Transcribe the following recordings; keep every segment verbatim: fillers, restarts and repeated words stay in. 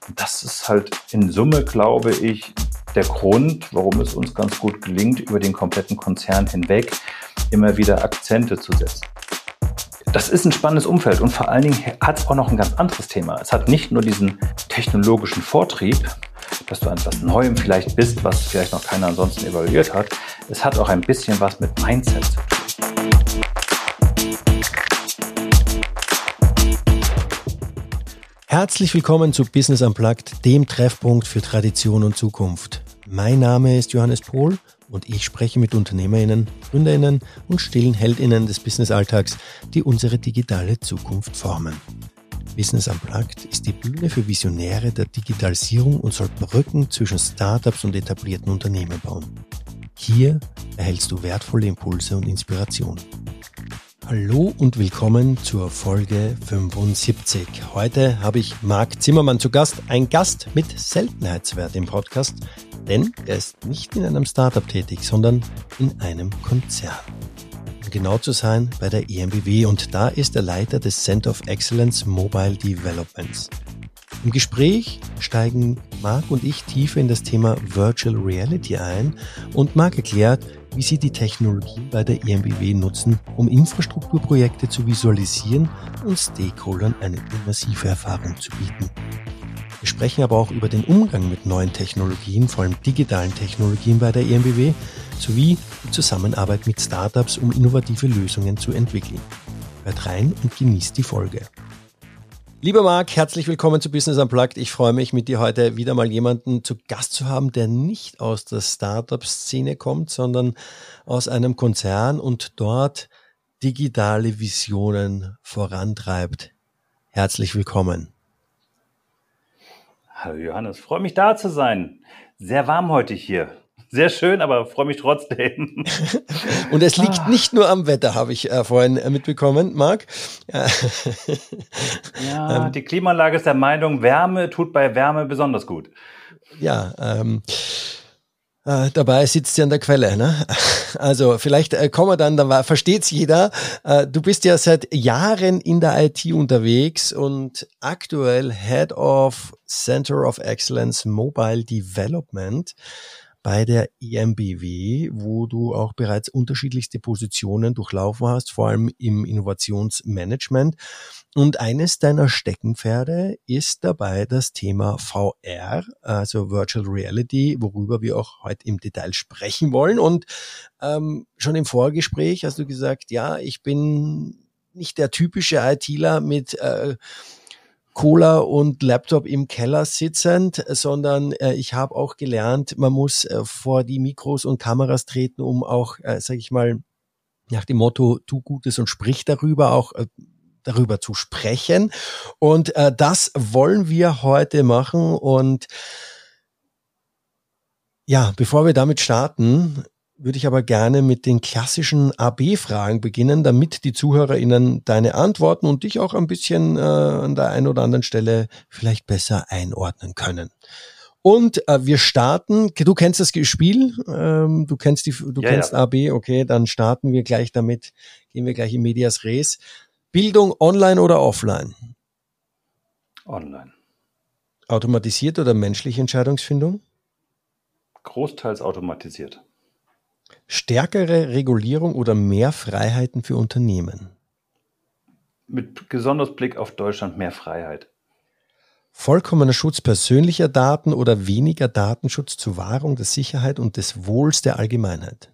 Das ist halt in Summe, glaube ich, der Grund, warum es uns ganz gut gelingt, über den kompletten Konzern hinweg immer wieder Akzente zu setzen. Das ist ein spannendes Umfeld und vor allen Dingen hat es auch noch ein ganz anderes Thema. Es hat nicht nur diesen technologischen Vortrieb, dass du an etwas Neuem vielleicht bist, was vielleicht noch keiner ansonsten evaluiert hat. Es hat auch ein bisschen was mit Mindset zu tun. Herzlich willkommen zu Business Unplugged, dem Treffpunkt für Tradition und Zukunft. Mein Name ist Johannes Pohl und ich spreche mit UnternehmerInnen, GründerInnen und stillen HeldInnen des Businessalltags, die unsere digitale Zukunft formen. Business Unplugged ist die Bühne für Visionäre der Digitalisierung und soll Brücken zwischen Startups und etablierten Unternehmen bauen. Hier erhältst du wertvolle Impulse und Inspirationen. Hallo und willkommen zur Folge fünfundsiebzig. Heute habe ich Marc Zimmermann zu Gast, ein Gast mit Seltenheitswert im Podcast, denn er ist nicht in einem Startup tätig, sondern in einem Konzern. Um genau zu sein, bei der E M B W, und da ist er Leiter des Center of Excellence Mobile Developments. Im Gespräch steigen Marc und ich tiefer in das Thema Virtual Reality ein und Marc erklärt, wie sie die Technologie bei der E M B W nutzen, um Infrastrukturprojekte zu visualisieren und Stakeholdern eine immersive Erfahrung zu bieten. Wir sprechen aber auch über den Umgang mit neuen Technologien, vor allem digitalen Technologien bei der E M B W, sowie die Zusammenarbeit mit Startups, um innovative Lösungen zu entwickeln. Hört rein und genießt die Folge. Lieber Marc, herzlich willkommen zu Business Unplugged. Ich freue mich, mit dir heute wieder mal jemanden zu Gast zu haben, der nicht aus der Startup-Szene kommt, sondern aus einem Konzern und dort digitale Visionen vorantreibt. Herzlich willkommen. Hallo Johannes, freue mich da zu sein. Sehr warm heute hier. Sehr schön, aber freue mich trotzdem. Und es liegt ah. nicht nur am Wetter, habe ich äh, vorhin äh, mitbekommen, Marc. Ja, die Klimaanlage ist der Meinung, Wärme tut bei Wärme besonders gut. Ja, ähm, äh, dabei sitzt sie an der Quelle, ne? Also vielleicht äh, kommen wir dann, da versteht's jeder. Äh, du bist ja seit Jahren in der I T unterwegs und aktuell Head of Center of Excellence Mobile Development bei der E M B W, wo du auch bereits unterschiedlichste Positionen durchlaufen hast, vor allem im Innovationsmanagement. Und eines deiner Steckenpferde ist dabei das Thema V R, also Virtual Reality, worüber wir auch heute im Detail sprechen wollen. Und ähm, schon im Vorgespräch hast du gesagt, ja, ich bin nicht der typische ITler mit äh, Cola und Laptop im Keller sitzend, sondern äh, ich habe auch gelernt, man muss äh, vor die Mikros und Kameras treten, um auch, äh, sage ich mal, nach dem Motto, tu Gutes und sprich darüber, auch äh, darüber zu sprechen. Und äh, das wollen wir heute machen. Und ja, bevor wir damit starten, würde ich aber gerne mit den klassischen A B-Fragen beginnen, damit die ZuhörerInnen deine Antworten und dich auch ein bisschen äh, an der einen oder anderen Stelle vielleicht besser einordnen können. Und äh, wir starten, du kennst das Spiel, ähm, du kennst die, du ja, kennst ja. A B, okay, dann starten wir gleich damit, gehen wir gleich in Medias Res. Bildung online oder offline? Online. Automatisiert oder menschliche Entscheidungsfindung? Großteils automatisiert. Stärkere Regulierung oder mehr Freiheiten für Unternehmen? Mit besonders Blick auf Deutschland mehr Freiheit. Vollkommener Schutz persönlicher Daten oder weniger Datenschutz zur Wahrung der Sicherheit und des Wohls der Allgemeinheit?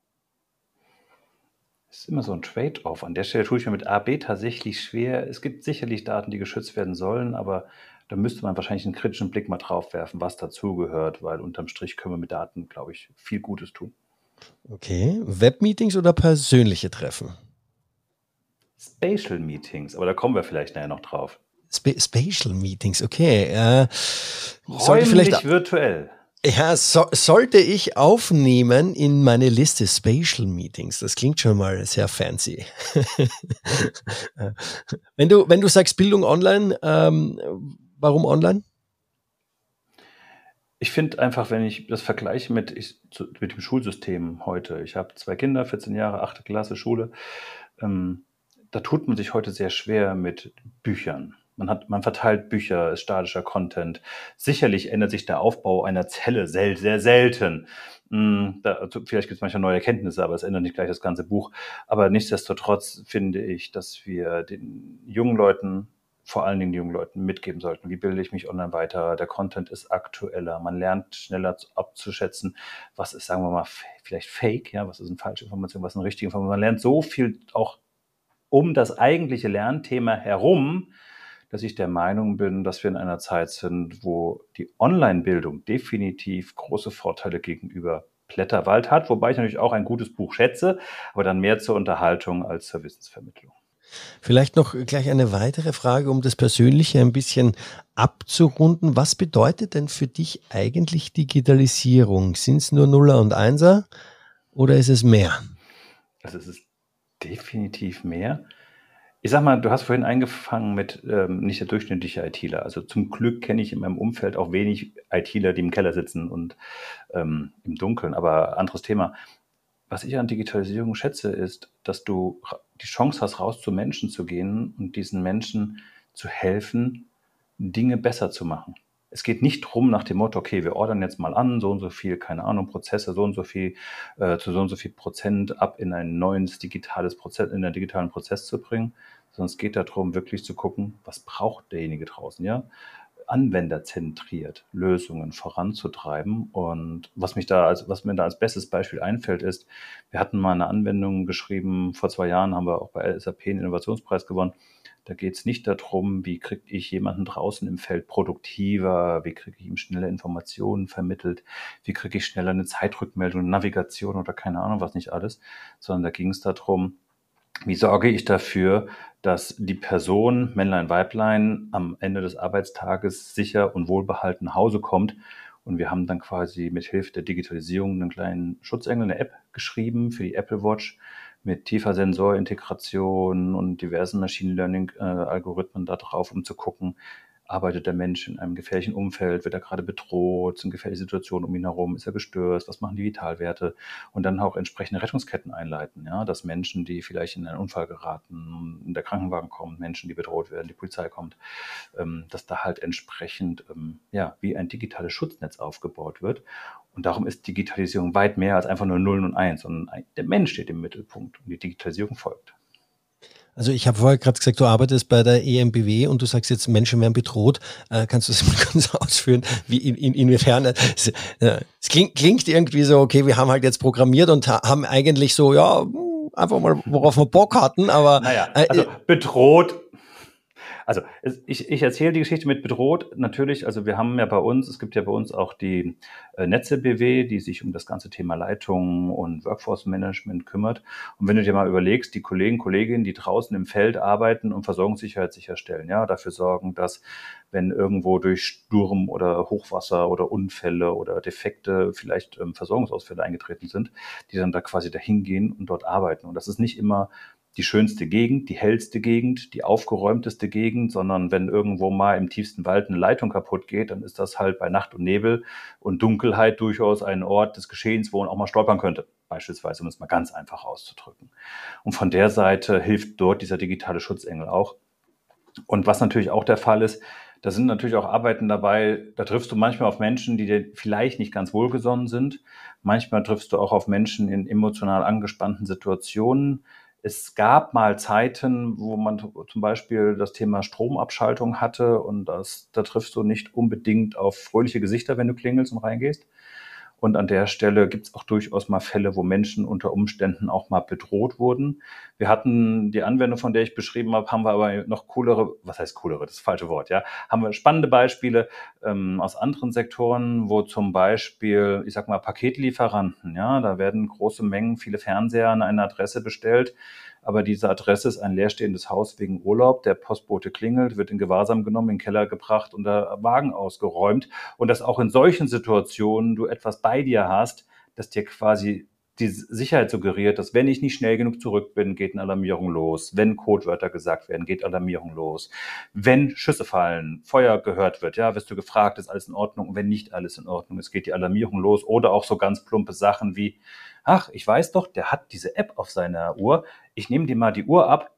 Das ist immer so ein Trade-off. An der Stelle tue ich mir mit A B tatsächlich schwer. Es gibt sicherlich Daten, die geschützt werden sollen, aber da müsste man wahrscheinlich einen kritischen Blick mal drauf werfen, was dazugehört, weil unterm Strich können wir mit Daten, glaube ich, viel Gutes tun. Okay. Webmeetings oder persönliche Treffen? Spatial Meetings, aber da kommen wir vielleicht nachher noch drauf. Sp- Spatial Meetings, okay. Äh, sollte vielleicht virtuell. Ja, so, sollte ich aufnehmen in meine Liste Spatial Meetings. Das klingt schon mal sehr fancy. wenn du, wenn du sagst Bildung online, ähm, warum online? Ich finde einfach, wenn ich das vergleiche mit, ich, zu, mit dem Schulsystem heute, ich habe zwei Kinder, vierzehn Jahre, achte Klasse Schule, ähm, da tut man sich heute sehr schwer mit Büchern. Man hat, man verteilt Bücher, ist statischer Content. Sicherlich ändert sich der Aufbau einer Zelle sel- sehr selten. Hm, Da, vielleicht gibt es manchmal neue Erkenntnisse, aber es ändert nicht gleich das ganze Buch. Aber nichtsdestotrotz finde ich, dass wir den jungen Leuten, vor allen Dingen den jungen Leuten, mitgeben sollten, wie bilde ich mich online weiter. Der Content ist aktueller. Man lernt schneller zu- abzuschätzen, was ist, sagen wir mal, f- vielleicht Fake, ja, was ist eine falsche Information, was ist eine richtige Information. Man lernt so viel auch um das eigentliche Lernthema herum, dass ich der Meinung bin, dass wir in einer Zeit sind, wo die Online-Bildung definitiv große Vorteile gegenüber Blätterwald hat, wobei ich natürlich auch ein gutes Buch schätze, aber dann mehr zur Unterhaltung als zur Wissensvermittlung. Vielleicht noch gleich eine weitere Frage, um das Persönliche ein bisschen abzurunden. Was bedeutet denn für dich eigentlich Digitalisierung? Sind es nur Nuller und Einser oder ist es mehr? Also es ist definitiv mehr. Ich sag mal, du hast vorhin eingefangen mit ähm, nicht der durchschnittliche ITler. Also zum Glück kenne ich in meinem Umfeld auch wenig ITler, die im Keller sitzen und ähm, im Dunkeln. Aber anderes Thema. Was ich an Digitalisierung schätze, ist, dass du ra- die Chance hast, raus zu Menschen zu gehen und diesen Menschen zu helfen, Dinge besser zu machen. Es geht nicht drum nach dem Motto, okay, wir ordern jetzt mal an, so und so viel, keine Ahnung, Prozesse, so und so viel, äh, zu so und so viel Prozent ab in ein neues digitales Prozess, in einen digitalen Prozess zu bringen, sondern es geht darum, wirklich zu gucken, was braucht derjenige draußen, ja? Anwenderzentriert Lösungen voranzutreiben. Und was mich da als, was mir da als bestes Beispiel einfällt, ist, wir hatten mal eine Anwendung geschrieben, vor zwei Jahren haben wir auch bei S A P einen Innovationspreis gewonnen. Da geht es nicht darum, wie kriege ich jemanden draußen im Feld produktiver, wie kriege ich ihm schneller Informationen vermittelt, wie kriege ich schneller eine Zeitrückmeldung, Navigation oder keine Ahnung was nicht alles, sondern da ging es darum, wie sorge ich dafür, dass die Person, Männlein, Weiblein, am Ende des Arbeitstages sicher und wohlbehalten nach Hause kommt? Und wir haben dann quasi mit Hilfe der Digitalisierung einen kleinen Schutzengel, eine App geschrieben für die Apple Watch mit tiefer Sensorintegration und diversen Machine Learning-Algorithmen da drauf, um zu gucken, arbeitet der Mensch in einem gefährlichen Umfeld, wird er gerade bedroht, sind gefährliche Situationen um ihn herum, ist er gestört, was machen die Vitalwerte und dann auch entsprechende Rettungsketten einleiten, ja, dass Menschen, die vielleicht in einen Unfall geraten, der Krankenwagen kommt, Menschen, die bedroht werden, die Polizei kommt, ähm, dass da halt entsprechend ähm, ja, wie ein digitales Schutznetz aufgebaut wird. Und darum ist Digitalisierung weit mehr als einfach nur Nullen und Eins, sondern der Mensch steht im Mittelpunkt und die Digitalisierung folgt. Also ich habe vorher gerade gesagt, du arbeitest bei der E M B W und du sagst jetzt, Menschen werden bedroht. Äh, kannst du das mal kurz ausführen, wie in, in, inwiefern? Es, äh, es klingt, klingt irgendwie so, okay, wir haben halt jetzt programmiert und ha- haben eigentlich so, ja, einfach mal, worauf wir Bock hatten, aber Naja, äh, also bedroht. Also es, ich, ich erzähle die Geschichte mit bedroht. Natürlich, also wir haben ja bei uns, es gibt ja bei uns auch die äh, Netze B W, die sich um das ganze Thema Leitung und Workforce Management kümmert. Und wenn du dir mal überlegst, die Kollegen, Kolleginnen, die draußen im Feld arbeiten und Versorgungssicherheit sicherstellen, ja, dafür sorgen, dass wenn irgendwo durch Sturm oder Hochwasser oder Unfälle oder Defekte vielleicht ähm, Versorgungsausfälle eingetreten sind, die dann da quasi dahin gehen und dort arbeiten. Und das ist nicht immer die schönste Gegend, die hellste Gegend, die aufgeräumteste Gegend, sondern wenn irgendwo mal im tiefsten Wald eine Leitung kaputt geht, dann ist das halt bei Nacht und Nebel und Dunkelheit durchaus ein Ort des Geschehens, wo man auch mal stolpern könnte, beispielsweise, um es mal ganz einfach auszudrücken. Und von der Seite hilft dort dieser digitale Schutzengel auch. Und was natürlich auch der Fall ist, da sind natürlich auch Arbeiten dabei, da triffst du manchmal auf Menschen, die dir vielleicht nicht ganz wohlgesonnen sind. Manchmal triffst du auch auf Menschen in emotional angespannten Situationen. Es gab mal Zeiten, wo man zum Beispiel das Thema Stromabschaltung hatte und das, da triffst du nicht unbedingt auf fröhliche Gesichter, wenn du klingelst und reingehst. Und an der Stelle gibt es auch durchaus mal Fälle, wo Menschen unter Umständen auch mal bedroht wurden. Wir hatten die Anwendung, von der ich beschrieben habe, haben wir aber noch coolere, was heißt coolere, das ist das falsche Wort, ja, haben wir spannende Beispiele ähm, aus anderen Sektoren, wo zum Beispiel, ich sag mal, Paketlieferanten, ja, da werden große Mengen, viele Fernseher an eine Adresse bestellt, aber diese Adresse ist ein leerstehendes Haus wegen Urlaub. Der Postbote klingelt, wird in Gewahrsam genommen, in den Keller gebracht und der Wagen ausgeräumt. Und dass auch in solchen Situationen du etwas bei dir hast, das dir quasi die Sicherheit suggeriert, dass wenn ich nicht schnell genug zurück bin, geht eine Alarmierung los. Wenn Codewörter gesagt werden, geht Alarmierung los. Wenn Schüsse fallen, Feuer gehört wird, ja, wirst du gefragt, ist alles in Ordnung? Und wenn nicht alles in Ordnung ist, geht die Alarmierung los. Oder auch so ganz plumpe Sachen wie, ach, ich weiß doch, der hat diese App auf seiner Uhr. Ich nehme dir mal die Uhr ab,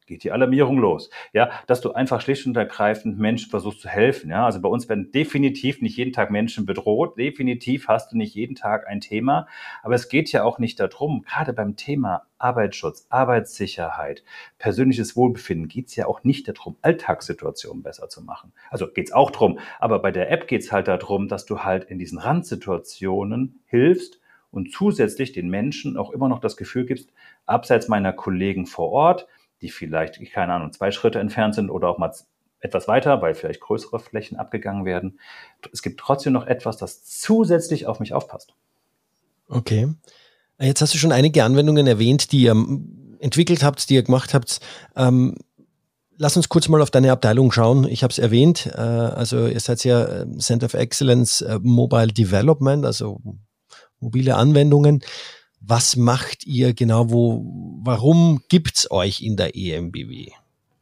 geht die Alarmierung los. Ja, dass du einfach schlicht und ergreifend Menschen versuchst zu helfen. Ja, also bei uns werden definitiv nicht jeden Tag Menschen bedroht. Definitiv hast du nicht jeden Tag ein Thema. Aber es geht ja auch nicht darum, gerade beim Thema Arbeitsschutz, Arbeitssicherheit, persönliches Wohlbefinden geht es ja auch nicht darum, Alltagssituationen besser zu machen. Also geht es auch drum. Aber bei der App geht es halt darum, dass du halt in diesen Randsituationen hilfst und zusätzlich den Menschen auch immer noch das Gefühl gibst, abseits meiner Kollegen vor Ort, die vielleicht, keine Ahnung, zwei Schritte entfernt sind oder auch mal etwas weiter, weil vielleicht größere Flächen abgegangen werden. Es gibt trotzdem noch etwas, das zusätzlich auf mich aufpasst. Okay. Jetzt hast du schon einige Anwendungen erwähnt, die ihr entwickelt habt, die ihr gemacht habt. Ähm, lass uns kurz mal auf deine Abteilung schauen. Ich habe es erwähnt, äh, also ihr seid ja Center of Excellence äh, Mobile Development, also mobile Anwendungen. Was macht ihr genau? Wo, warum gibt's euch in der E M B W?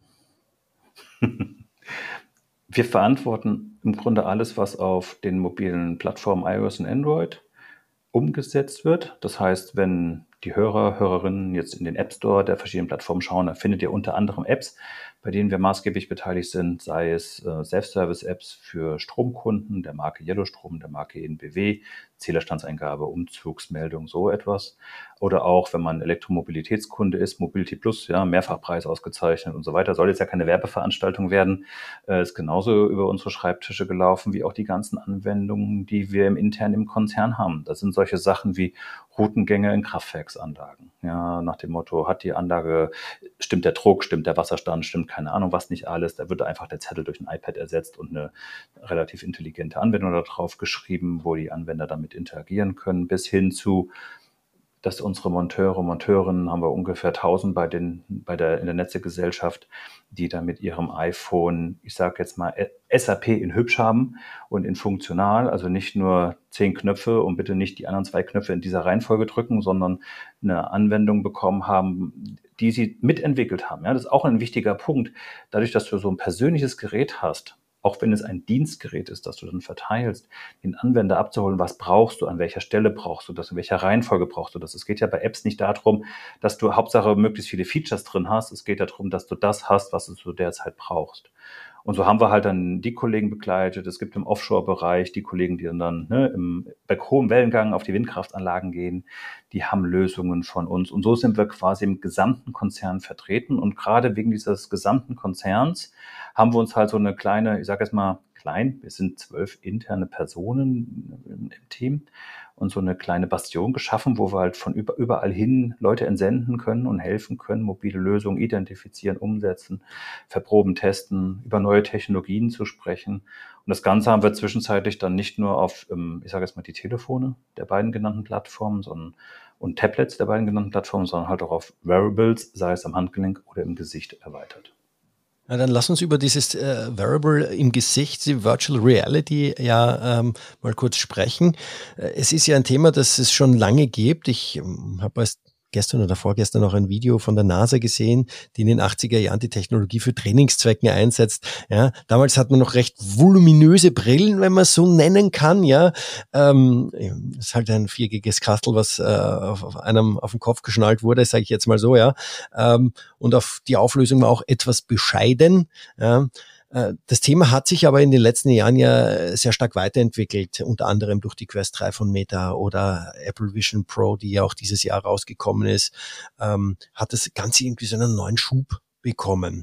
Wir verantworten im Grunde alles, was auf den mobilen Plattformen iOS und Android umgesetzt wird. Das heißt, wenn die Hörer, Hörerinnen jetzt in den App Store der verschiedenen Plattformen schauen, dann findet ihr unter anderem Apps, bei denen wir maßgeblich beteiligt sind, sei es äh, Self-Service-Apps für Stromkunden der Marke Yellowstrom, der Marke E N B W, Zählerstandseingabe, Umzugsmeldung, so etwas. Oder auch, wenn man Elektromobilitätskunde ist, Mobility Plus, ja, Mehrfachpreis ausgezeichnet und so weiter. Soll jetzt ja keine Werbeveranstaltung werden, äh, ist genauso über unsere Schreibtische gelaufen, wie auch die ganzen Anwendungen, die wir im intern im Konzern haben. Das sind solche Sachen wie Routengänge in Kraftwerksanlagen. Ja, nach dem Motto, hat die Anlage, stimmt der Druck, stimmt der Wasserstand, stimmt keine Ahnung was nicht alles. Da wird einfach der Zettel durch ein iPad ersetzt und eine relativ intelligente Anwendung darauf geschrieben, wo die Anwender damit interagieren können, bis hin zu, dass unsere Monteure, Monteurinnen, haben wir ungefähr tausend bei den, bei der, in der Netzegesellschaft, die da mit ihrem iPhone, ich sage jetzt mal, S A P in hübsch haben und in funktional, also nicht nur zehn Knöpfe und bitte nicht die anderen zwei Knöpfe in dieser Reihenfolge drücken, sondern eine Anwendung bekommen haben, die sie mitentwickelt haben. Ja, das ist auch ein wichtiger Punkt. Dadurch, dass du so ein persönliches Gerät hast, auch wenn es ein Dienstgerät ist, das du dann verteilst, den Anwender abzuholen, was brauchst du, an welcher Stelle brauchst du das, in welcher Reihenfolge brauchst du das. Es geht ja bei Apps nicht darum, dass du Hauptsache möglichst viele Features drin hast. Es geht darum, dass du das hast, was du zu der Zeit brauchst. Und so haben wir halt dann die Kollegen begleitet. Es gibt im Offshore-Bereich die Kollegen, die dann ne, im, bei hohem Wellengang auf die Windkraftanlagen gehen. Die haben Lösungen von uns. Und so sind wir quasi im gesamten Konzern vertreten. Und gerade wegen dieses gesamten Konzerns haben wir uns halt so eine kleine, ich sage jetzt mal klein, wir sind zwölf interne Personen im, im Team und so eine kleine Bastion geschaffen, wo wir halt von über, überall hin Leute entsenden können und helfen können, mobile Lösungen identifizieren, umsetzen, verproben, testen, über neue Technologien zu sprechen. Und das Ganze haben wir zwischenzeitlich dann nicht nur auf, ich sage jetzt mal, die Telefone der beiden genannten Plattformen, sondern und Tablets der beiden genannten Plattformen, sondern halt auch auf Wearables, sei es am Handgelenk oder im Gesicht, erweitert. Ja, dann lass uns über dieses äh, Wearable im Gesicht, die Virtual Reality, ja ähm, mal kurz sprechen. Äh, es ist ja ein Thema, das es schon lange gibt. Ich ähm, habe erst gestern oder vorgestern noch ein Video von der NASA gesehen, die in den achtziger Jahren die Technologie für Trainingszwecken einsetzt. Ja, damals hat man noch recht voluminöse Brillen, wenn man es so nennen kann. Ja, ähm, ist halt ein viergiges Kastel, was äh, auf einem auf den Kopf geschnallt wurde, sage ich jetzt mal so. Ja, ähm, und auf die Auflösung war auch etwas bescheiden. Ja. Das Thema hat sich aber in den letzten Jahren ja sehr stark weiterentwickelt, unter anderem durch die Quest drei von Meta oder Apple Vision Pro, die ja auch dieses Jahr rausgekommen ist, ähm, hat das Ganze irgendwie so einen neuen Schub bekommen.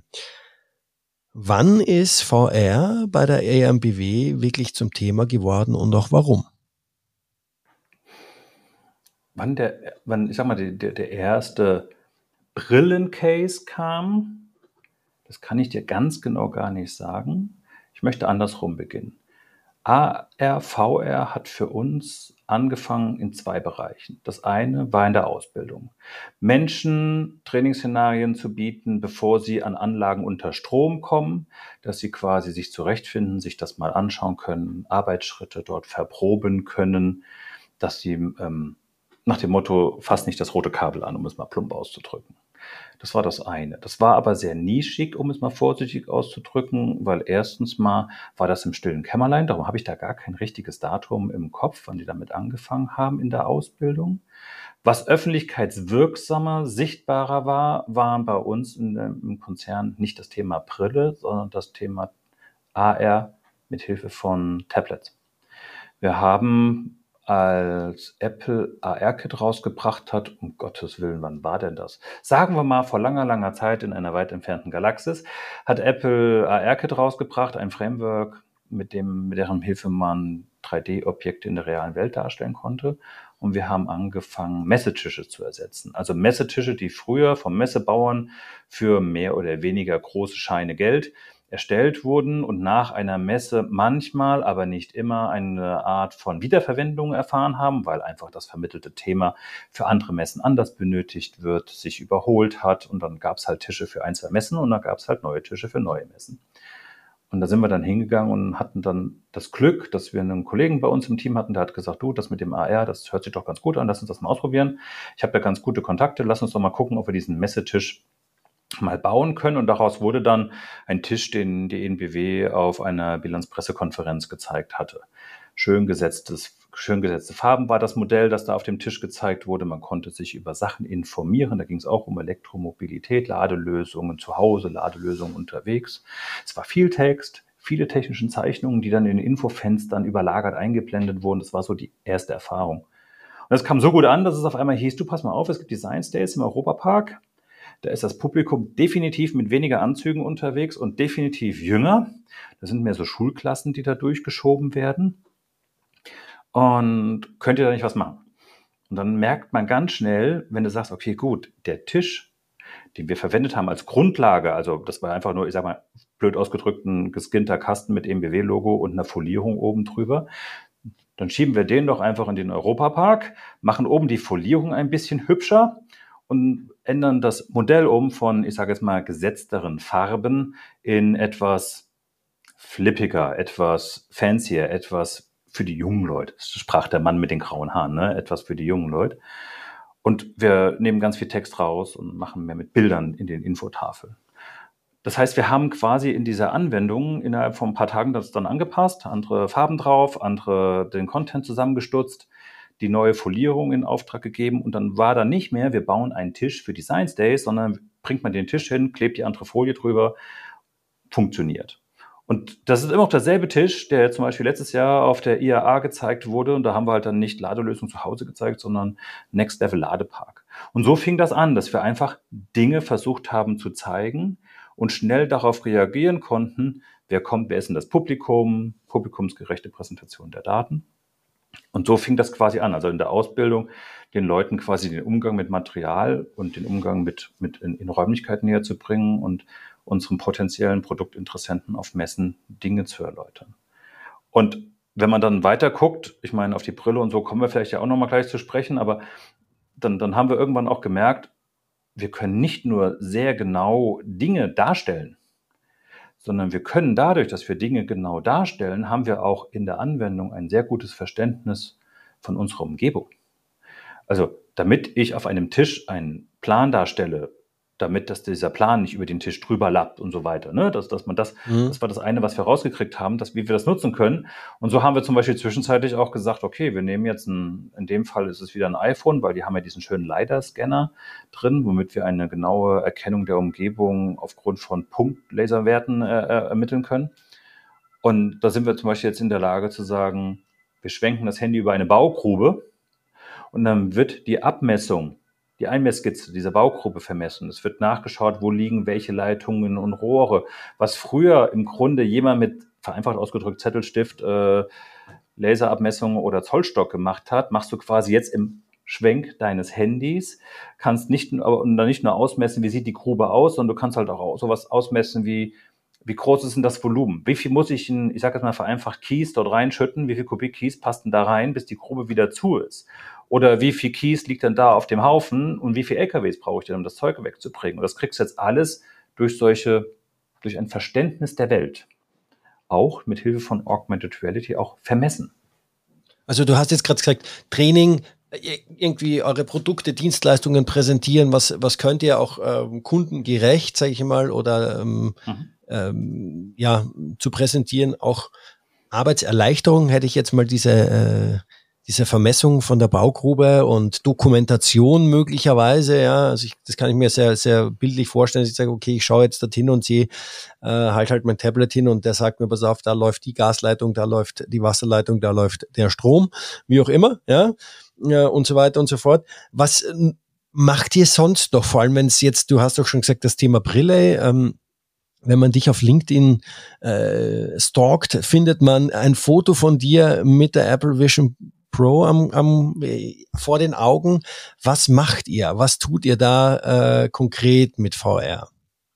Wann ist V R bei der E M B W wirklich zum Thema geworden und auch warum? Wann der, wann, ich sag mal, der, der erste Brillencase kam, das kann ich dir ganz genau gar nicht sagen. Ich möchte andersrum beginnen. A R, V R hat für uns angefangen in zwei Bereichen. Das eine war in der Ausbildung. Menschen Trainingsszenarien zu bieten, bevor sie an Anlagen unter Strom kommen, dass sie quasi sich zurechtfinden, sich das mal anschauen können, Arbeitsschritte dort verproben können, dass sie ähm, nach dem Motto, fass nicht das rote Kabel an, um es mal plump auszudrücken. Das war das eine. Das war aber sehr nischig, um es mal vorsichtig auszudrücken, weil erstens mal war das im stillen Kämmerlein, darum habe ich da gar kein richtiges Datum im Kopf, wann die damit angefangen haben in der Ausbildung. Was öffentlichkeitswirksamer, sichtbarer war, war bei uns in, im Konzern nicht das Thema Brille, sondern das Thema A R mit Hilfe von Tablets. Wir haben, als Apple A R-Kit rausgebracht hat, um Gottes Willen, wann war denn das? Sagen wir mal, vor langer, langer Zeit in einer weit entfernten Galaxis, hat Apple A R-Kit rausgebracht, ein Framework, mit dem, mit deren Hilfe man drei D-Objekte in der realen Welt darstellen konnte. Und wir haben angefangen, Messetische zu ersetzen. Also Messetische, die früher vom Messebauern für mehr oder weniger große Scheine Geld erstellt wurden und nach einer Messe manchmal, aber nicht immer, eine Art von Wiederverwendung erfahren haben, weil einfach das vermittelte Thema für andere Messen anders benötigt wird, sich überholt hat und dann gab es halt Tische für ein, zwei Messen und dann gab es halt neue Tische für neue Messen. Und da sind wir dann hingegangen und hatten dann das Glück, dass wir einen Kollegen bei uns im Team hatten, der hat gesagt, du, das mit dem A R, das hört sich doch ganz gut an, lass uns das mal ausprobieren. Ich habe da ganz gute Kontakte, lass uns doch mal gucken, ob wir diesen Messetisch mal bauen können. Und daraus wurde dann ein Tisch, den die E N B W auf einer Bilanzpressekonferenz gezeigt hatte. Schön gesetztes, schön gesetzte Farben war das Modell, das da auf dem Tisch gezeigt wurde. Man konnte sich über Sachen informieren. Da ging es auch um Elektromobilität, Ladelösungen zu Hause, Ladelösungen unterwegs. Es war viel Text, viele technische Zeichnungen, die dann in den Infofenstern überlagert eingeblendet wurden. Das war so die erste Erfahrung. Und das kam so gut an, dass es auf einmal hieß, du pass mal auf, es gibt die Science Days im Europapark. Da ist das Publikum definitiv mit weniger Anzügen unterwegs und definitiv jünger. Das sind mehr so Schulklassen, die da durchgeschoben werden. Und könnt ihr da nicht was machen? Und dann merkt man ganz schnell, wenn du sagst, okay, gut, der Tisch, den wir verwendet haben als Grundlage, also das war einfach nur, ich sag mal, blöd ausgedrückt, ein geskinnter Kasten mit E N B W-Logo und einer Folierung oben drüber. Dann schieben wir den doch einfach in den Europapark, machen oben die Folierung ein bisschen hübscher und ändern das Modell um von, ich sage jetzt mal, gesetzteren Farben in etwas flippiger, etwas fancier, etwas für die jungen Leute. Das sprach der Mann mit den grauen Haaren, ne? Etwas für die jungen Leute. Und wir nehmen ganz viel Text raus und machen mehr mit Bildern in den Infotafeln. Das heißt, wir haben quasi in dieser Anwendung innerhalb von ein paar Tagen das dann angepasst, andere Farben drauf, andere den Content zusammengestutzt, die neue Folierung in Auftrag gegeben und dann war da nicht mehr, wir bauen einen Tisch für die Science Days, sondern bringt man den Tisch hin, klebt die andere Folie drüber, funktioniert. Und das ist immer noch derselbe Tisch, der zum Beispiel letztes Jahr auf der I A A gezeigt wurde und da haben wir halt dann nicht Ladelösung zu Hause gezeigt, sondern Next Level Ladepark. Und so fing das an, dass wir einfach Dinge versucht haben zu zeigen und schnell darauf reagieren konnten, wer kommt, wer ist denn das Publikum, publikumsgerechte Präsentation der Daten. Und so fing das quasi an, also in der Ausbildung den Leuten quasi den Umgang mit Material und den Umgang mit, mit in, in Räumlichkeiten näher zu bringen und unseren potenziellen Produktinteressenten auf Messen Dinge zu erläutern. Und wenn man dann weiter guckt, ich meine, auf die Brille und so kommen wir vielleicht ja auch nochmal gleich zu sprechen, aber dann, dann haben wir irgendwann auch gemerkt, wir können nicht nur sehr genau Dinge darstellen, sondern wir können dadurch, dass wir Dinge genau darstellen, haben wir auch in der Anwendung ein sehr gutes Verständnis von unserer Umgebung. Also damit ich auf einem Tisch einen Plan darstelle, damit dass dieser Plan nicht über den Tisch drüber lappt und so weiter. Ne? Dass, dass man das, mhm. das war das eine, was wir rausgekriegt haben, dass, wie wir das nutzen können. Und so haben wir zum Beispiel zwischenzeitlich auch gesagt, okay, wir nehmen jetzt, ein, in dem Fall ist es wieder ein iPhone, weil die haben ja diesen schönen LiDAR-Scanner drin, womit wir eine genaue Erkennung der Umgebung aufgrund von Punktlaserwerten äh, ermitteln können. Und da sind wir zum Beispiel jetzt in der Lage zu sagen, wir schwenken das Handy über eine Baugrube und dann wird die Abmessung, die Einmessskizze dieser Baugrube vermessen. Es wird nachgeschaut, wo liegen welche Leitungen und Rohre. Was früher im Grunde jemand mit, vereinfacht ausgedrückt, Zettelstift, äh, Laserabmessung oder Zollstock gemacht hat, machst du quasi jetzt im Schwenk deines Handys. Kannst nicht, aber nicht nur ausmessen, wie sieht die Grube aus, sondern du kannst halt auch sowas ausmessen wie, wie groß ist denn das Volumen? Wie viel muss ich in, ich sage jetzt mal vereinfacht, Kies dort reinschütten? Wie viel Kubik Kies passt denn da rein, bis die Grube wieder zu ist? Oder wie viel Kies liegt denn da auf dem Haufen und wie viel L K Ws brauche ich denn, um das Zeug wegzubringen? Und das kriegst du jetzt alles durch solche, durch ein Verständnis der Welt. Auch mit Hilfe von Augmented Reality auch vermessen. Also du hast jetzt gerade gesagt, Training irgendwie eure Produkte, Dienstleistungen präsentieren? Was, was könnt ihr auch ähm, kundengerecht, sage ich mal, oder ähm, mhm. ähm, ja, zu präsentieren? Auch Arbeitserleichterung hätte ich jetzt mal diese, äh, diese Vermessung von der Baugrube und Dokumentation möglicherweise, ja, also ich, das kann ich mir sehr, sehr bildlich vorstellen, dass ich sage, okay, ich schaue jetzt dorthin und sehe, äh, halt halt mein Tablet hin und der sagt mir, pass auf, da läuft die Gasleitung, da läuft die Wasserleitung, da läuft der Strom, wie auch immer, ja, ja und so weiter und so fort. Was äh, macht ihr sonst noch, vor allem wenn es jetzt, du hast doch schon gesagt, das Thema Brille, ähm, wenn man dich auf LinkedIn äh, stalkt, findet man ein Foto von dir mit der Apple Vision Pro am, am, äh, vor den Augen. Was macht ihr? Was tut ihr da äh, konkret mit V R?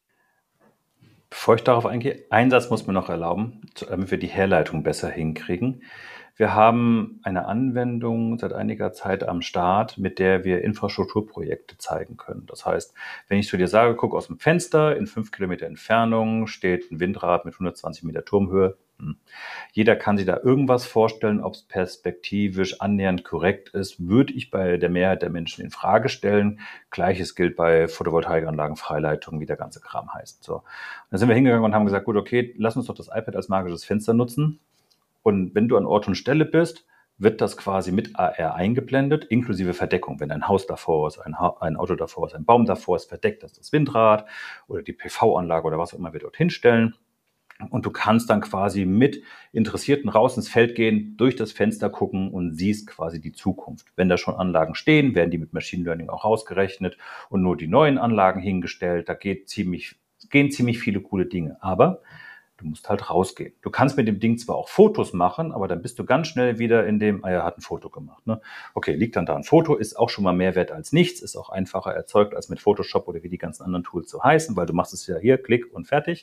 Bevor ich darauf eingehe, einen Satz muss mir noch erlauben, damit wir die Herleitung besser hinkriegen. Wir haben eine Anwendung seit einiger Zeit am Start, mit der wir Infrastrukturprojekte zeigen können. Das heißt, wenn ich zu dir sage, guck aus dem Fenster, in fünf Kilometer Entfernung steht ein Windrad mit hundertzwanzig Meter Turmhöhe. Hm. Jeder kann sich da irgendwas vorstellen, ob es perspektivisch annähernd korrekt ist, würde ich bei der Mehrheit der Menschen in Frage stellen. Gleiches gilt bei Photovoltaikanlagen, Freileitungen, wie der ganze Kram heißt. So. Dann sind wir hingegangen und haben gesagt, gut, okay, lass uns doch das iPad als magisches Fenster nutzen. Und wenn du an Ort und Stelle bist, wird das quasi mit A R eingeblendet, inklusive Verdeckung. Wenn ein Haus davor ist, ein, ha- ein Auto davor ist, ein Baum davor ist, verdeckt das das Windrad oder die P V-Anlage oder was auch immer wir dort hinstellen. Und du kannst dann quasi mit Interessierten raus ins Feld gehen, durch das Fenster gucken und siehst quasi die Zukunft. Wenn da schon Anlagen stehen, werden die mit Machine Learning auch rausgerechnet und nur die neuen Anlagen hingestellt. Da geht ziemlich, gehen ziemlich viele coole Dinge. Aber du musst halt rausgehen. Du kannst mit dem Ding zwar auch Fotos machen, aber dann bist du ganz schnell wieder in dem, ah, er hat ein Foto gemacht. Ne? Okay, liegt dann da ein Foto, ist auch schon mal mehr wert als nichts, ist auch einfacher erzeugt als mit Photoshop oder wie die ganzen anderen Tools so heißen, weil du machst es ja hier, Klick und fertig.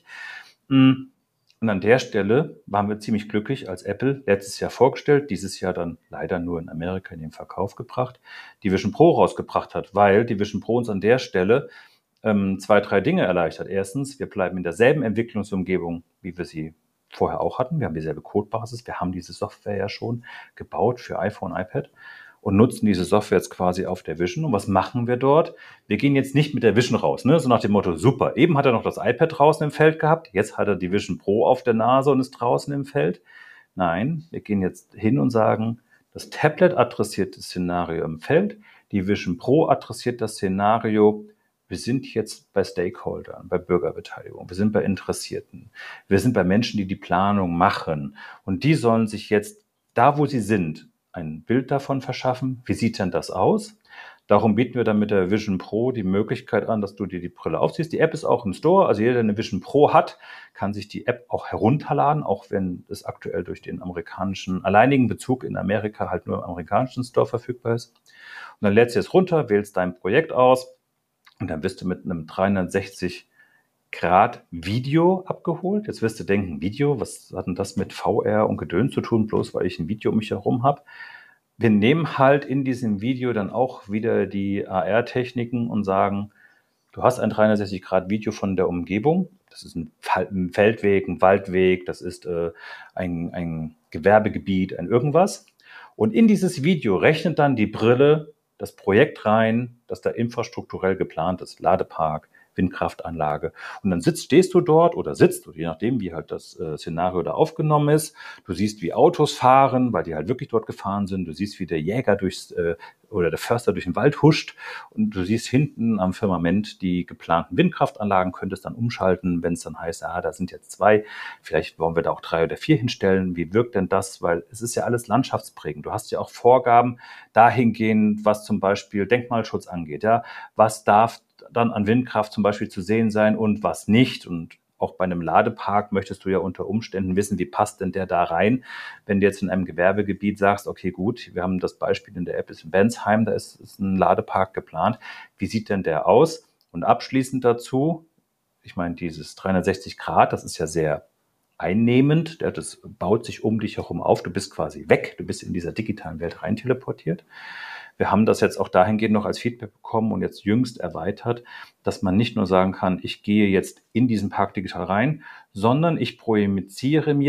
Und an der Stelle waren wir ziemlich glücklich, als Apple letztes Jahr vorgestellt, dieses Jahr dann leider nur in Amerika in den Verkauf gebracht, die Vision Pro rausgebracht hat, weil die Vision Pro uns an der Stelle ähm, zwei, drei Dinge erleichtert. Erstens, wir bleiben in derselben Entwicklungsumgebung, wie wir sie vorher auch hatten. Wir haben dieselbe Codebasis, wir haben diese Software ja schon gebaut für iPhone, iPad und nutzen diese Software jetzt quasi auf der Vision. Und was machen wir dort? Wir gehen jetzt nicht mit der Vision raus, ne? So nach dem Motto, super, eben hat er noch das iPad draußen im Feld gehabt, jetzt hat er die Vision Pro auf der Nase und ist draußen im Feld. Nein, wir gehen jetzt hin und sagen, das Tablet adressiert das Szenario im Feld, die Vision Pro adressiert das Szenario, wir sind jetzt bei Stakeholdern, bei Bürgerbeteiligung, wir sind bei Interessierten, wir sind bei Menschen, die die Planung machen und die sollen sich jetzt, da wo sie sind, ein Bild davon verschaffen. Wie sieht denn das aus? Darum bieten wir dann mit der Vision Pro die Möglichkeit an, dass du dir die Brille aufziehst. Die App ist auch im Store, also jeder, der eine Vision Pro hat, kann sich die App auch herunterladen, auch wenn es aktuell durch den amerikanischen alleinigen Bezug in Amerika halt nur im amerikanischen Store verfügbar ist. Und dann lädst du es runter, wählst dein Projekt aus und dann wirst du mit einem dreihundertsechzig Grad Video abgeholt. Jetzt wirst du denken, Video, was hat denn das mit V R und Gedöns zu tun, bloß weil ich ein Video um mich herum habe? Wir nehmen halt in diesem Video dann auch wieder die A R-Techniken und sagen, du hast ein dreihundertsechzig Grad Video von der Umgebung. Das ist ein Feldweg, ein Waldweg, das ist äh, ein, ein Gewerbegebiet, ein irgendwas. Und in dieses Video rechnet dann die Brille das Projekt rein, das da infrastrukturell geplant ist, Ladepark, Windkraftanlage. Und dann sitzt, stehst du dort oder sitzt, je nachdem, wie halt das äh, Szenario da aufgenommen ist. Du siehst, wie Autos fahren, weil die halt wirklich dort gefahren sind. Du siehst, wie der Jäger durchs äh, oder der Förster durch den Wald huscht. Und du siehst hinten am Firmament die geplanten Windkraftanlagen, könntest dann umschalten, wenn es dann heißt, ah, da sind jetzt zwei, vielleicht wollen wir da auch drei oder vier hinstellen. Wie wirkt denn das? Weil es ist ja alles landschaftsprägend. Du hast ja auch Vorgaben dahingehend, was zum Beispiel Denkmalschutz angeht. Ja, was darf dann an Windkraft zum Beispiel zu sehen sein und was nicht. Und auch bei einem Ladepark möchtest du ja unter Umständen wissen, wie passt denn der da rein. Wenn du jetzt in einem Gewerbegebiet sagst, okay, gut, wir haben das Beispiel in der App ist in Bensheim, da ist, ist ein Ladepark geplant. Wie sieht denn der aus? Und abschließend dazu, ich meine, dieses dreihundertsechzig Grad, das ist ja sehr einnehmend, das baut sich um dich herum auf, du bist quasi weg, du bist in dieser digitalen Welt rein teleportiert. Wir haben das jetzt auch dahingehend noch als Feedback bekommen und jetzt jüngst erweitert, dass man nicht nur sagen kann, ich gehe jetzt in diesen Park digital rein, sondern ich projiziere mir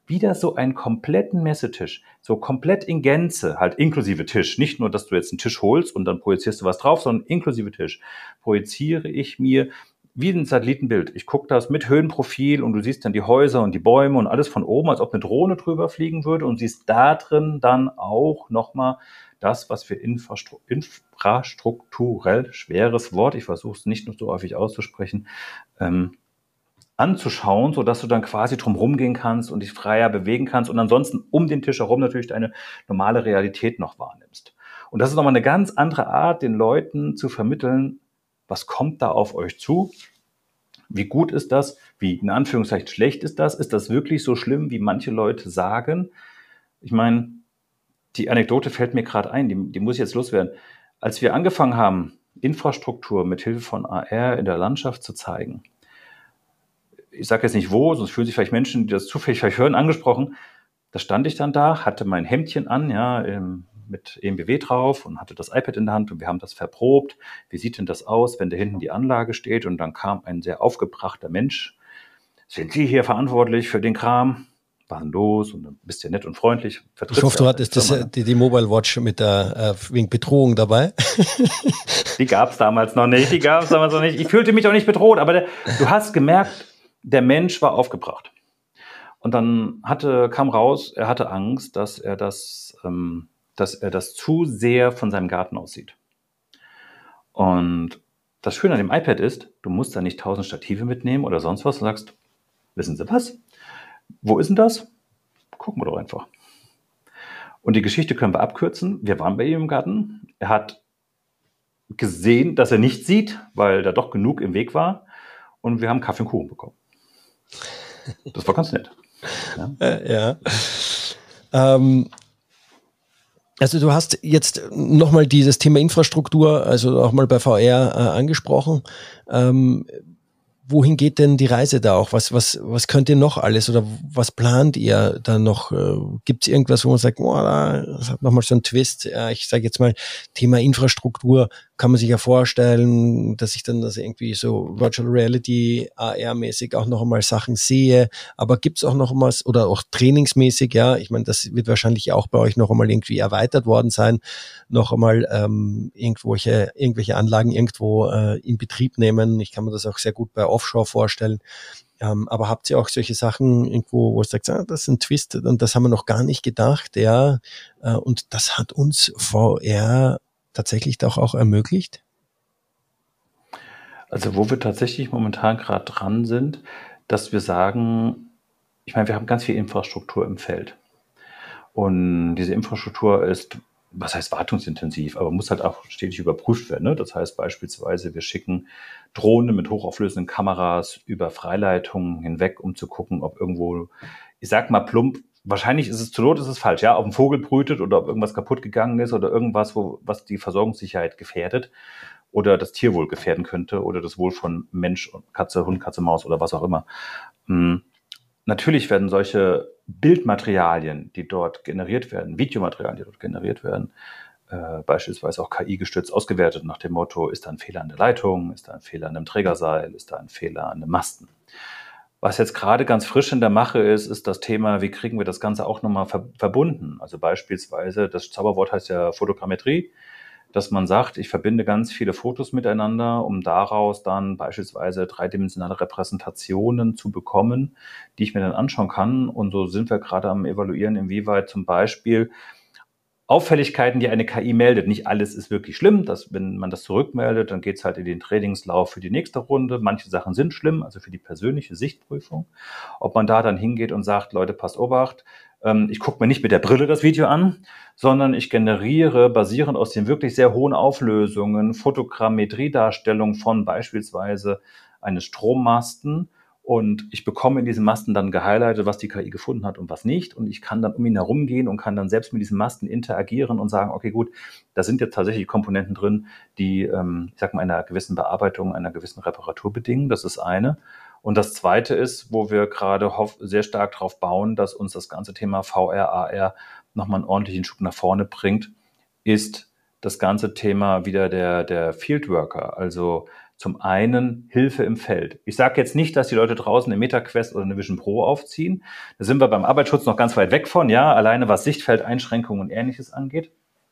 wieder so einen kompletten Messetisch, so komplett in Gänze, halt inklusive Tisch. Nicht nur, dass du jetzt einen Tisch holst und dann projizierst du was drauf, sondern inklusive Tisch projiziere ich mir wie ein Satellitenbild. Ich gucke das mit Höhenprofil und du siehst dann die Häuser und die Bäume und alles von oben, als ob eine Drohne drüber fliegen würde und siehst da drin dann auch nochmal das, was wir infrastru- infrastrukturell, schweres Wort, ich versuche es nicht nur so häufig auszusprechen, ähm, anzuschauen, sodass du dann quasi drum rumgehen kannst und dich freier bewegen kannst und ansonsten um den Tisch herum natürlich deine normale Realität noch wahrnimmst. Und das ist nochmal eine ganz andere Art, den Leuten zu vermitteln, was kommt da auf euch zu? Wie gut ist das? Wie in Anführungszeichen schlecht ist das? Ist das wirklich so schlimm, wie manche Leute sagen? Ich meine, die Anekdote fällt mir gerade ein, die, die muss ich jetzt loswerden. Als wir angefangen haben, Infrastruktur mit Hilfe von A R in der Landschaft zu zeigen, ich sage jetzt nicht wo, sonst fühlen sich vielleicht Menschen, die das zufällig vielleicht hören, angesprochen. Da stand ich dann da, hatte mein Hemdchen an, ja, mit E M B W drauf und hatte das iPad in der Hand und wir haben das verprobt. Wie sieht denn das aus, wenn da hinten die Anlage steht? Und dann kam ein sehr aufgebrachter Mensch. Sind Sie hier verantwortlich für den Kram? Was denn los? Und dann bist du ja nett und freundlich. Ich hoffe, du hattest das, die, die Mobile Watch mit der äh, wegen Bedrohung dabei. Die gab es damals noch nicht, die gab es damals noch nicht. Ich fühlte mich auch nicht bedroht, aber der, du hast gemerkt, der Mensch war aufgebracht. Und dann hatte, kam raus, er hatte Angst, dass er das, ähm, dass er das zu sehr von seinem Garten aussieht. Und das Schöne an dem iPad ist, du musst da nicht tausend Stative mitnehmen oder sonst was und sagst, wissen Sie was? Wo ist denn das? Gucken wir doch einfach. Und die Geschichte können wir abkürzen. Wir waren bei ihm im Garten. Er hat gesehen, dass er nicht sieht, weil da doch genug im Weg war. Und wir haben Kaffee und Kuchen bekommen. Das war ganz nett. Ja. Äh, ja. Ähm, also du hast jetzt nochmal dieses Thema Infrastruktur, also auch mal bei V R äh, angesprochen. Ähm, wohin geht denn die Reise da auch? Was, was, was könnt ihr noch alles oder was plant ihr da noch? Gibt es irgendwas, wo man sagt, oh, das hat nochmal so einen Twist? Ja, ich sage jetzt mal, Thema Infrastruktur kann man sich ja vorstellen, dass ich dann das irgendwie so Virtual Reality, A R-mäßig auch noch einmal Sachen sehe. Aber gibt es auch noch was oder auch trainingsmäßig? Ja, ich meine, das wird wahrscheinlich auch bei euch noch einmal irgendwie erweitert worden sein, noch einmal ähm, irgendwelche, irgendwelche Anlagen irgendwo äh, in Betrieb nehmen. Ich kann mir das auch sehr gut bei Offshore vorstellen. Ähm, aber habt ihr auch solche Sachen irgendwo, wo ihr sagt, ah, das ist ein Twist und das haben wir noch gar nicht gedacht, ja. Äh, und das hat uns V R tatsächlich doch auch ermöglicht? Also wo wir tatsächlich momentan gerade dran sind, dass wir sagen, ich meine, wir haben ganz viel Infrastruktur im Feld. Und diese Infrastruktur ist, was heißt wartungsintensiv, aber muss halt auch stetig überprüft werden. Ne? Das heißt beispielsweise, wir schicken Drohnen mit hochauflösenden Kameras über Freileitungen hinweg, um zu gucken, ob irgendwo, ich sag mal plump, wahrscheinlich ist es zur Not, ist es falsch, ja, ob ein Vogel brütet oder ob irgendwas kaputt gegangen ist oder irgendwas, wo, was die Versorgungssicherheit gefährdet oder das Tierwohl gefährden könnte oder das Wohl von Mensch und Katze, Hund, Katze, Maus oder was auch immer. Hm. Natürlich werden solche Bildmaterialien, die dort generiert werden, Videomaterialien, die dort generiert werden, äh, beispielsweise auch K I-gestützt ausgewertet nach dem Motto, ist da ein Fehler an der Leitung, ist da ein Fehler an dem Trägerseil, ist da ein Fehler an den Masten. Was jetzt gerade ganz frisch in der Mache ist, ist das Thema, wie kriegen wir das Ganze auch nochmal ver- verbunden. Also beispielsweise, das Zauberwort heißt ja Fotogrammetrie, dass man sagt, ich verbinde ganz viele Fotos miteinander, um daraus dann beispielsweise dreidimensionale Repräsentationen zu bekommen, die ich mir dann anschauen kann. Und so sind wir gerade am Evaluieren, inwieweit zum Beispiel Auffälligkeiten, die eine K I meldet. Nicht alles ist wirklich schlimm. Dass, wenn man das zurückmeldet, dann geht es halt in den Trainingslauf für die nächste Runde. Manche Sachen sind schlimm, also für die persönliche Sichtprüfung. Ob man da dann hingeht und sagt, Leute, passt Obacht, ähm, ich gucke mir nicht mit der Brille das Video an, sondern ich generiere basierend aus den wirklich sehr hohen Auflösungen Fotogrammetriedarstellung von beispielsweise eines Strommasten. Und ich bekomme in diesen Masten dann gehighlightet, was die K I gefunden hat und was nicht. Und ich kann dann um ihn herum gehen und kann dann selbst mit diesen Masten interagieren und sagen, okay, gut, da sind jetzt tatsächlich Komponenten drin, die, ähm, ich sag mal, einer gewissen Bearbeitung, einer gewissen Reparatur bedingen. Das ist eine. Und das zweite ist, wo wir gerade hoff- sehr stark drauf bauen, dass uns das ganze Thema V R, A R nochmal einen ordentlichen Schub nach vorne bringt, ist das ganze Thema wieder der, der Fieldworker. Also Zum einen Hilfe im Feld. Ich sage jetzt nicht, dass die Leute draußen eine MetaQuest oder eine Vision Pro aufziehen. Da sind wir beim Arbeitsschutz noch ganz weit weg von, ja, alleine was Sichtfeldeinschränkungen und Ähnliches angeht.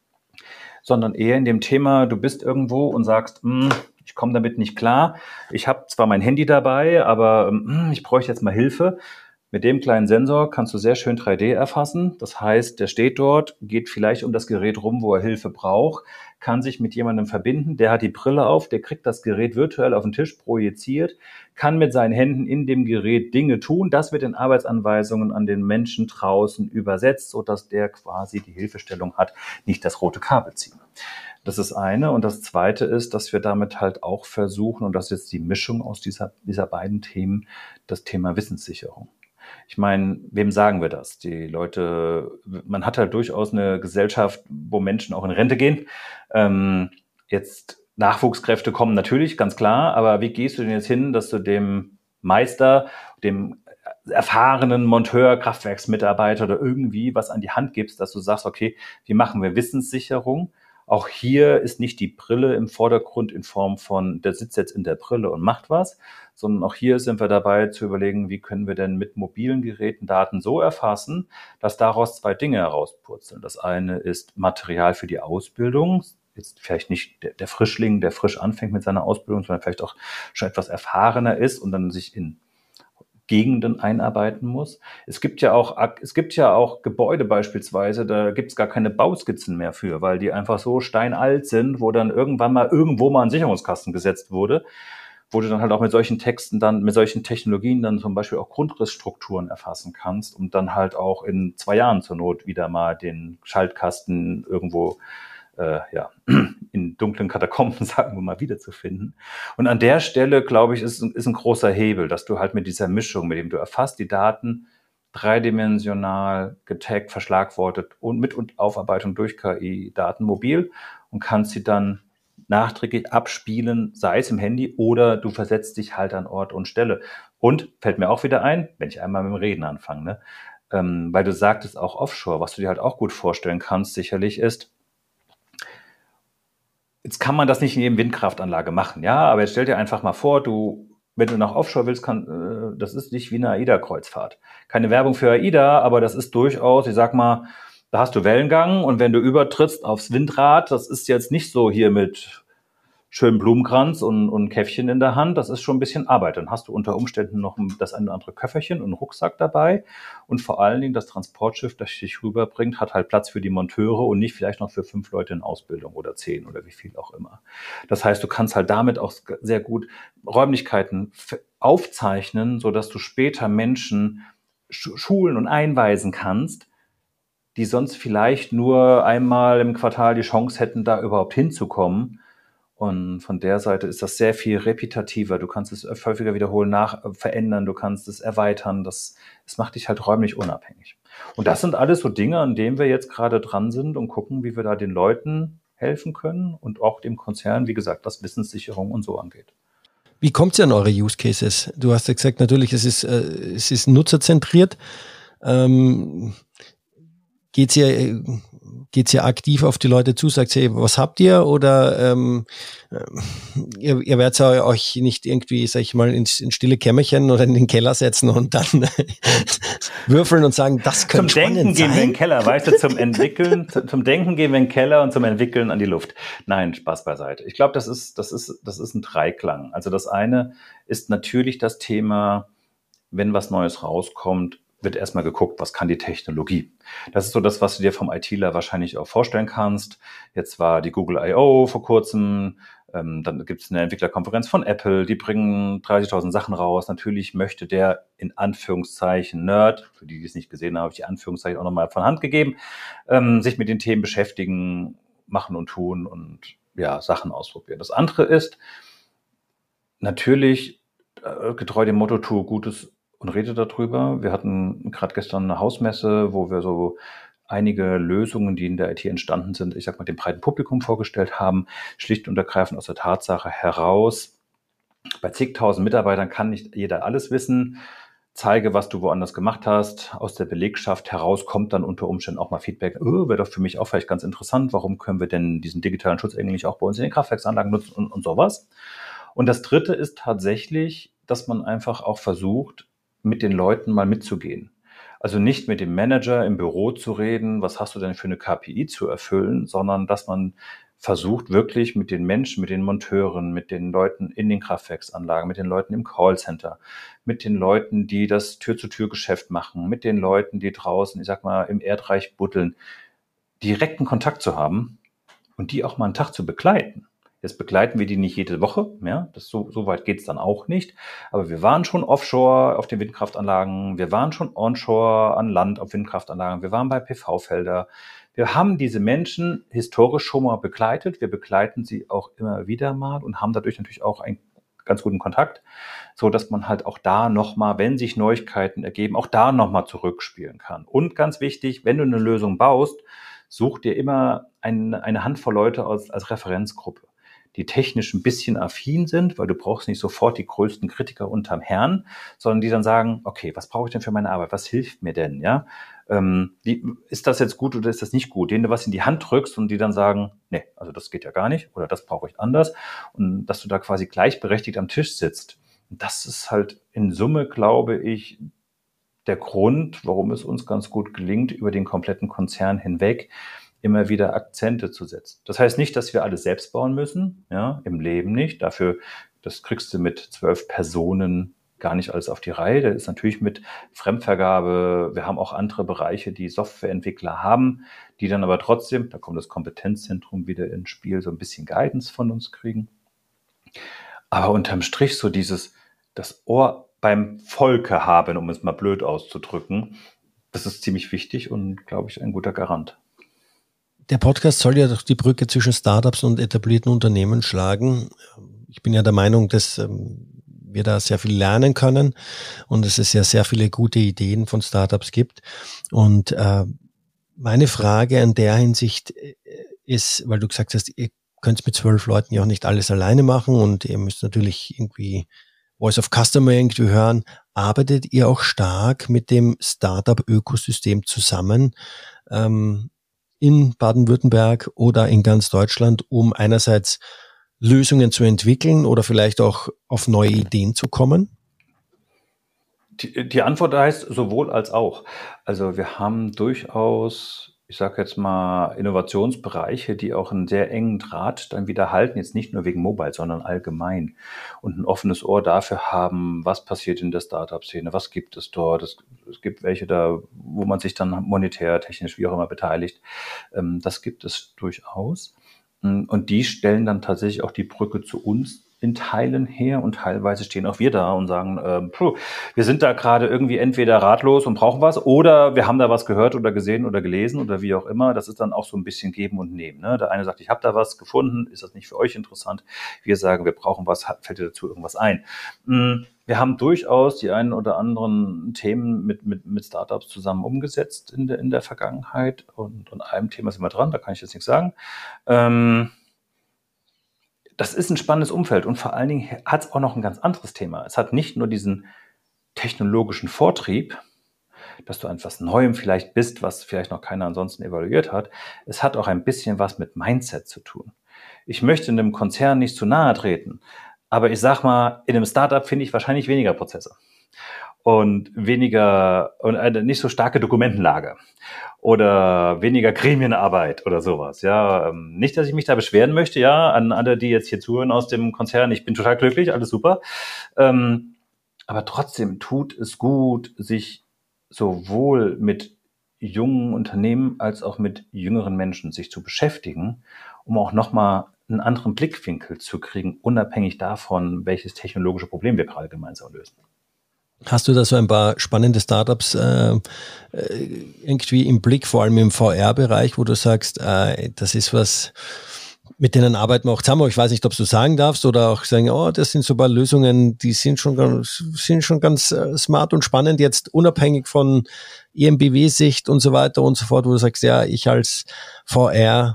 Sondern eher in dem Thema, du bist irgendwo und sagst, ich komme damit nicht klar. Ich habe zwar mein Handy dabei, aber ich bräuchte jetzt mal Hilfe. Mit dem kleinen Sensor kannst du sehr schön drei D erfassen. Das heißt, der steht dort, geht vielleicht um das Gerät rum, wo er Hilfe braucht, kann sich mit jemandem verbinden, der hat die Brille auf, der kriegt das Gerät virtuell auf den Tisch projiziert, kann mit seinen Händen in dem Gerät Dinge tun. Das wird in Arbeitsanweisungen an den Menschen draußen übersetzt, sodass der quasi die Hilfestellung hat, nicht das rote Kabel ziehen. Das ist eine. Und das zweite ist, dass wir damit halt auch versuchen, und das ist jetzt die Mischung aus dieser, dieser beiden Themen, das Thema Wissenssicherung. Ich meine, wem sagen wir das? Die Leute, man hat halt durchaus eine Gesellschaft, wo Menschen auch in Rente gehen. Ähm, jetzt Nachwuchskräfte kommen natürlich, ganz klar, aber wie gehst du denn jetzt hin, dass du dem Meister, dem erfahrenen Monteur, Kraftwerksmitarbeiter oder irgendwie was an die Hand gibst, dass du sagst, okay, wie machen wir Wissenssicherung? Auch hier ist nicht die Brille im Vordergrund in Form von, der sitzt jetzt in der Brille und macht was, sondern auch hier sind wir dabei zu überlegen, wie können wir denn mit mobilen Geräten Daten so erfassen, dass daraus zwei Dinge herauspurzeln. Das eine ist Material für die Ausbildung, jetzt vielleicht nicht der, der Frischling, der frisch anfängt mit seiner Ausbildung, sondern vielleicht auch schon etwas erfahrener ist und dann sich in Gegenden einarbeiten muss. Es gibt ja auch, es gibt ja auch Gebäude beispielsweise, da gibt es gar keine Bauskizzen mehr für, weil die einfach so steinalt sind, wo dann irgendwann mal irgendwo mal ein Sicherungskasten gesetzt wurde, wo du dann halt auch mit solchen Texten dann, mit solchen Technologien dann zum Beispiel auch Grundrissstrukturen erfassen kannst und dann halt auch in zwei Jahren zur Not wieder mal den Schaltkasten irgendwo Äh, ja, in dunklen Katakomben, sagen wir mal, wiederzufinden. Und an der Stelle, glaube ich, ist, ist ein großer Hebel, dass du halt mit dieser Mischung, mit dem du erfasst die Daten dreidimensional, getaggt, verschlagwortet und mit und Aufarbeitung durch K I Daten mobil und kannst sie dann nachträglich abspielen, sei es im Handy oder du versetzt dich halt an Ort und Stelle. Und fällt mir auch wieder ein, wenn ich einmal mit dem Reden anfange, ne? ähm, weil du sagtest auch Offshore, was du dir halt auch gut vorstellen kannst, sicherlich ist, jetzt kann man das nicht in jedem Windkraftanlage machen, ja, aber jetzt stell dir einfach mal vor, du, wenn du nach Offshore willst, kann, äh, das ist nicht wie eine AIDA-Kreuzfahrt. Keine Werbung für AIDA, aber das ist durchaus, ich sag mal, da hast du Wellengang und wenn du übertrittst aufs Windrad, das ist jetzt nicht so hier mit schönen Blumenkranz und, und Käffchen in der Hand, das ist schon ein bisschen Arbeit. Dann hast du unter Umständen noch das eine oder andere Köfferchen und einen Rucksack dabei und vor allen Dingen das Transportschiff, das dich rüberbringt, hat halt Platz für die Monteure und nicht vielleicht noch für fünf Leute in Ausbildung oder zehn oder wie viel auch immer. Das heißt, du kannst halt damit auch sehr gut Räumlichkeiten aufzeichnen, sodass du später Menschen schulen und einweisen kannst, die sonst vielleicht nur einmal im Quartal die Chance hätten, da überhaupt hinzukommen. Und von der Seite ist das sehr viel repetitiver. Du kannst es häufiger wiederholen, nach, äh, verändern, du kannst es erweitern. Das, das macht dich halt räumlich unabhängig. Und das sind alles so Dinge, an denen wir jetzt gerade dran sind und gucken, wie wir da den Leuten helfen können und auch dem Konzern, wie gesagt, was Wissenssicherung und so angeht. Wie kommt ihr an eure Use Cases? Du hast ja gesagt, natürlich, es ist, äh, es ist nutzerzentriert. Ähm, geht's ja, geht's ja aktiv auf die Leute zu, sagt hey, was habt ihr? Oder ähm, ihr, ihr werdet ja euch nicht irgendwie, sag ich mal, ins, ins stille Kämmerchen oder in den Keller setzen und dann würfeln und sagen, das könnte spannend sein. Zum Denken gehen wir in den Keller, weißt du, zum Entwickeln, zum Denken gehen wir in den Keller und zum Entwickeln an die Luft. Nein, Spaß beiseite. Ich glaube, das ist, das ist, das ist ein Dreiklang. Also das eine ist natürlich das Thema, wenn was Neues rauskommt, wird erstmal geguckt, was kann die Technologie. Das ist so das, was du dir vom ITler wahrscheinlich auch vorstellen kannst. Jetzt war die Google I O vor kurzem, ähm, dann gibt es eine Entwicklerkonferenz von Apple, die bringen dreißigtausend Sachen raus. Natürlich möchte der in Anführungszeichen Nerd, für die, die es nicht gesehen haben, habe ich die Anführungszeichen auch nochmal von Hand gegeben, ähm, sich mit den Themen beschäftigen, machen und tun und ja, Sachen ausprobieren. Das andere ist natürlich äh, getreu dem Motto, tue Gutes und rede darüber. Wir hatten gerade gestern eine Hausmesse, wo wir so einige Lösungen, die in der I T entstanden sind, ich sag mal, dem breiten Publikum vorgestellt haben, schlicht und ergreifend aus der Tatsache heraus, bei zigtausend Mitarbeitern kann nicht jeder alles wissen. Zeige, was du woanders gemacht hast. Aus der Belegschaft heraus kommt dann unter Umständen auch mal Feedback, oh, wäre doch für mich auch vielleicht ganz interessant, warum können wir denn diesen digitalen Schutz eigentlich auch bei uns in den Kraftwerksanlagen nutzen und, und sowas. Und das Dritte ist tatsächlich, dass man einfach auch versucht, mit den Leuten mal mitzugehen. Also nicht mit dem Manager im Büro zu reden, was hast du denn für eine K P I zu erfüllen, sondern dass man versucht wirklich mit den Menschen, mit den Monteuren, mit den Leuten in den Kraftwerksanlagen, mit den Leuten im Callcenter, mit den Leuten, die das Tür-zu-Tür-Geschäft machen, mit den Leuten, die draußen, ich sag mal, im Erdreich buddeln, direkten Kontakt zu haben und die auch mal einen Tag zu begleiten. Jetzt begleiten wir die nicht jede Woche, ja, das so, so weit geht's dann auch nicht. Aber wir waren schon offshore auf den Windkraftanlagen, wir waren schon onshore an Land auf Windkraftanlagen, wir waren bei P V-Felder. Wir haben diese Menschen historisch schon mal begleitet, wir begleiten sie auch immer wieder mal und haben dadurch natürlich auch einen ganz guten Kontakt, so dass man halt auch da nochmal, wenn sich Neuigkeiten ergeben, auch da nochmal zurückspielen kann. Und ganz wichtig, wenn du eine Lösung baust, such dir immer ein, eine Handvoll Leute als, als Referenzgruppe, die technisch ein bisschen affin sind, weil du brauchst nicht sofort die größten Kritiker unterm Herrn, sondern die dann sagen, okay, was brauche ich denn für meine Arbeit? Was hilft mir denn? Ja, ähm, wie, ist das jetzt gut oder ist das nicht gut? Denen du was in die Hand drückst und die dann sagen, nee, also das geht ja gar nicht oder das brauche ich anders. Und dass du da quasi gleichberechtigt am Tisch sitzt. Und das ist halt in Summe, glaube ich, der Grund, warum es uns ganz gut gelingt, über den kompletten Konzern hinweg immer wieder Akzente zu setzen. Das heißt nicht, dass wir alles selbst bauen müssen, ja, im Leben nicht. Dafür, das kriegst du mit zwölf Personen gar nicht alles auf die Reihe. Das ist natürlich mit Fremdvergabe. Wir haben auch andere Bereiche, die Softwareentwickler haben, die dann aber trotzdem, da kommt das Kompetenzzentrum wieder ins Spiel, so ein bisschen Guidance von uns kriegen. Aber unterm Strich so dieses, das Ohr beim Volke haben, um es mal blöd auszudrücken, das ist ziemlich wichtig und, glaube ich, ein guter Garant. Der Podcast soll ja doch die Brücke zwischen Startups und etablierten Unternehmen schlagen. Ich bin ja der Meinung, dass ähm, wir da sehr viel lernen können und dass es ja sehr viele gute Ideen von Startups gibt. Und äh, meine Frage in der Hinsicht ist, weil du gesagt hast, ihr könnt mit zwölf Leuten ja auch nicht alles alleine machen und ihr müsst natürlich irgendwie Voice of Customer irgendwie hören. Arbeitet ihr auch stark mit dem Startup-Ökosystem zusammen, ähm, in Baden-Württemberg oder in ganz Deutschland, um einerseits Lösungen zu entwickeln oder vielleicht auch auf neue Ideen zu kommen? Die, die Antwort heißt sowohl als auch. Also wir haben durchaus, ich sage jetzt mal, Innovationsbereiche, die auch einen sehr engen Draht dann wieder halten, jetzt nicht nur wegen Mobile, sondern allgemein. Und ein offenes Ohr dafür haben, was passiert in der Startup-Szene, was gibt es dort. Es, es gibt welche da, wo man sich dann monetär, technisch, wie auch immer beteiligt. Ähm, das gibt es durchaus. Und die stellen dann tatsächlich auch die Brücke zu uns in Teilen her und teilweise stehen auch wir da und sagen, äh, puh, wir sind da gerade irgendwie entweder ratlos und brauchen was oder wir haben da was gehört oder gesehen oder gelesen oder wie auch immer. Das ist dann auch so ein bisschen Geben und Nehmen. Ne? Der eine sagt, ich habe da was gefunden, ist das nicht für euch interessant? Wir sagen, wir brauchen was, fällt dir dazu irgendwas ein? Wir haben durchaus die einen oder anderen Themen mit, mit, mit Startups zusammen umgesetzt in der, in der Vergangenheit und an einem Thema sind wir dran, da kann ich jetzt nichts sagen. Ähm, Das ist ein spannendes Umfeld und vor allen Dingen hat es auch noch ein ganz anderes Thema. Es hat nicht nur diesen technologischen Vortrieb, dass du an etwas Neuem vielleicht bist, was vielleicht noch keiner ansonsten evaluiert hat. Es hat auch ein bisschen was mit Mindset zu tun. Ich möchte in einem Konzern nicht zu nahe treten, aber ich sag mal, in einem Startup finde ich wahrscheinlich weniger Prozesse und weniger und eine nicht so starke Dokumentenlage oder weniger Gremienarbeit oder sowas. Ja, nicht, dass ich mich da beschweren möchte, ja, an alle, die jetzt hier zuhören aus dem Konzern. Ich bin total glücklich, alles super. Ähm, aber trotzdem tut es gut, sich sowohl mit jungen Unternehmen als auch mit jüngeren Menschen sich zu beschäftigen, um auch nochmal einen anderen Blickwinkel zu kriegen, unabhängig davon, welches technologische Problem wir gerade gemeinsam lösen. Hast du da so ein paar spannende Startups äh, irgendwie im Blick, vor allem im V R-Bereich, wo du sagst, äh, das ist was, mit denen arbeiten wir auch zusammen. Ich weiß nicht, ob du sagen darfst oder auch sagen, oh, das sind so ein paar Lösungen, die sind schon ganz, sind schon ganz äh, smart und spannend, jetzt unabhängig von E M B W-Sicht und so weiter und so fort, wo du sagst, ja, ich als V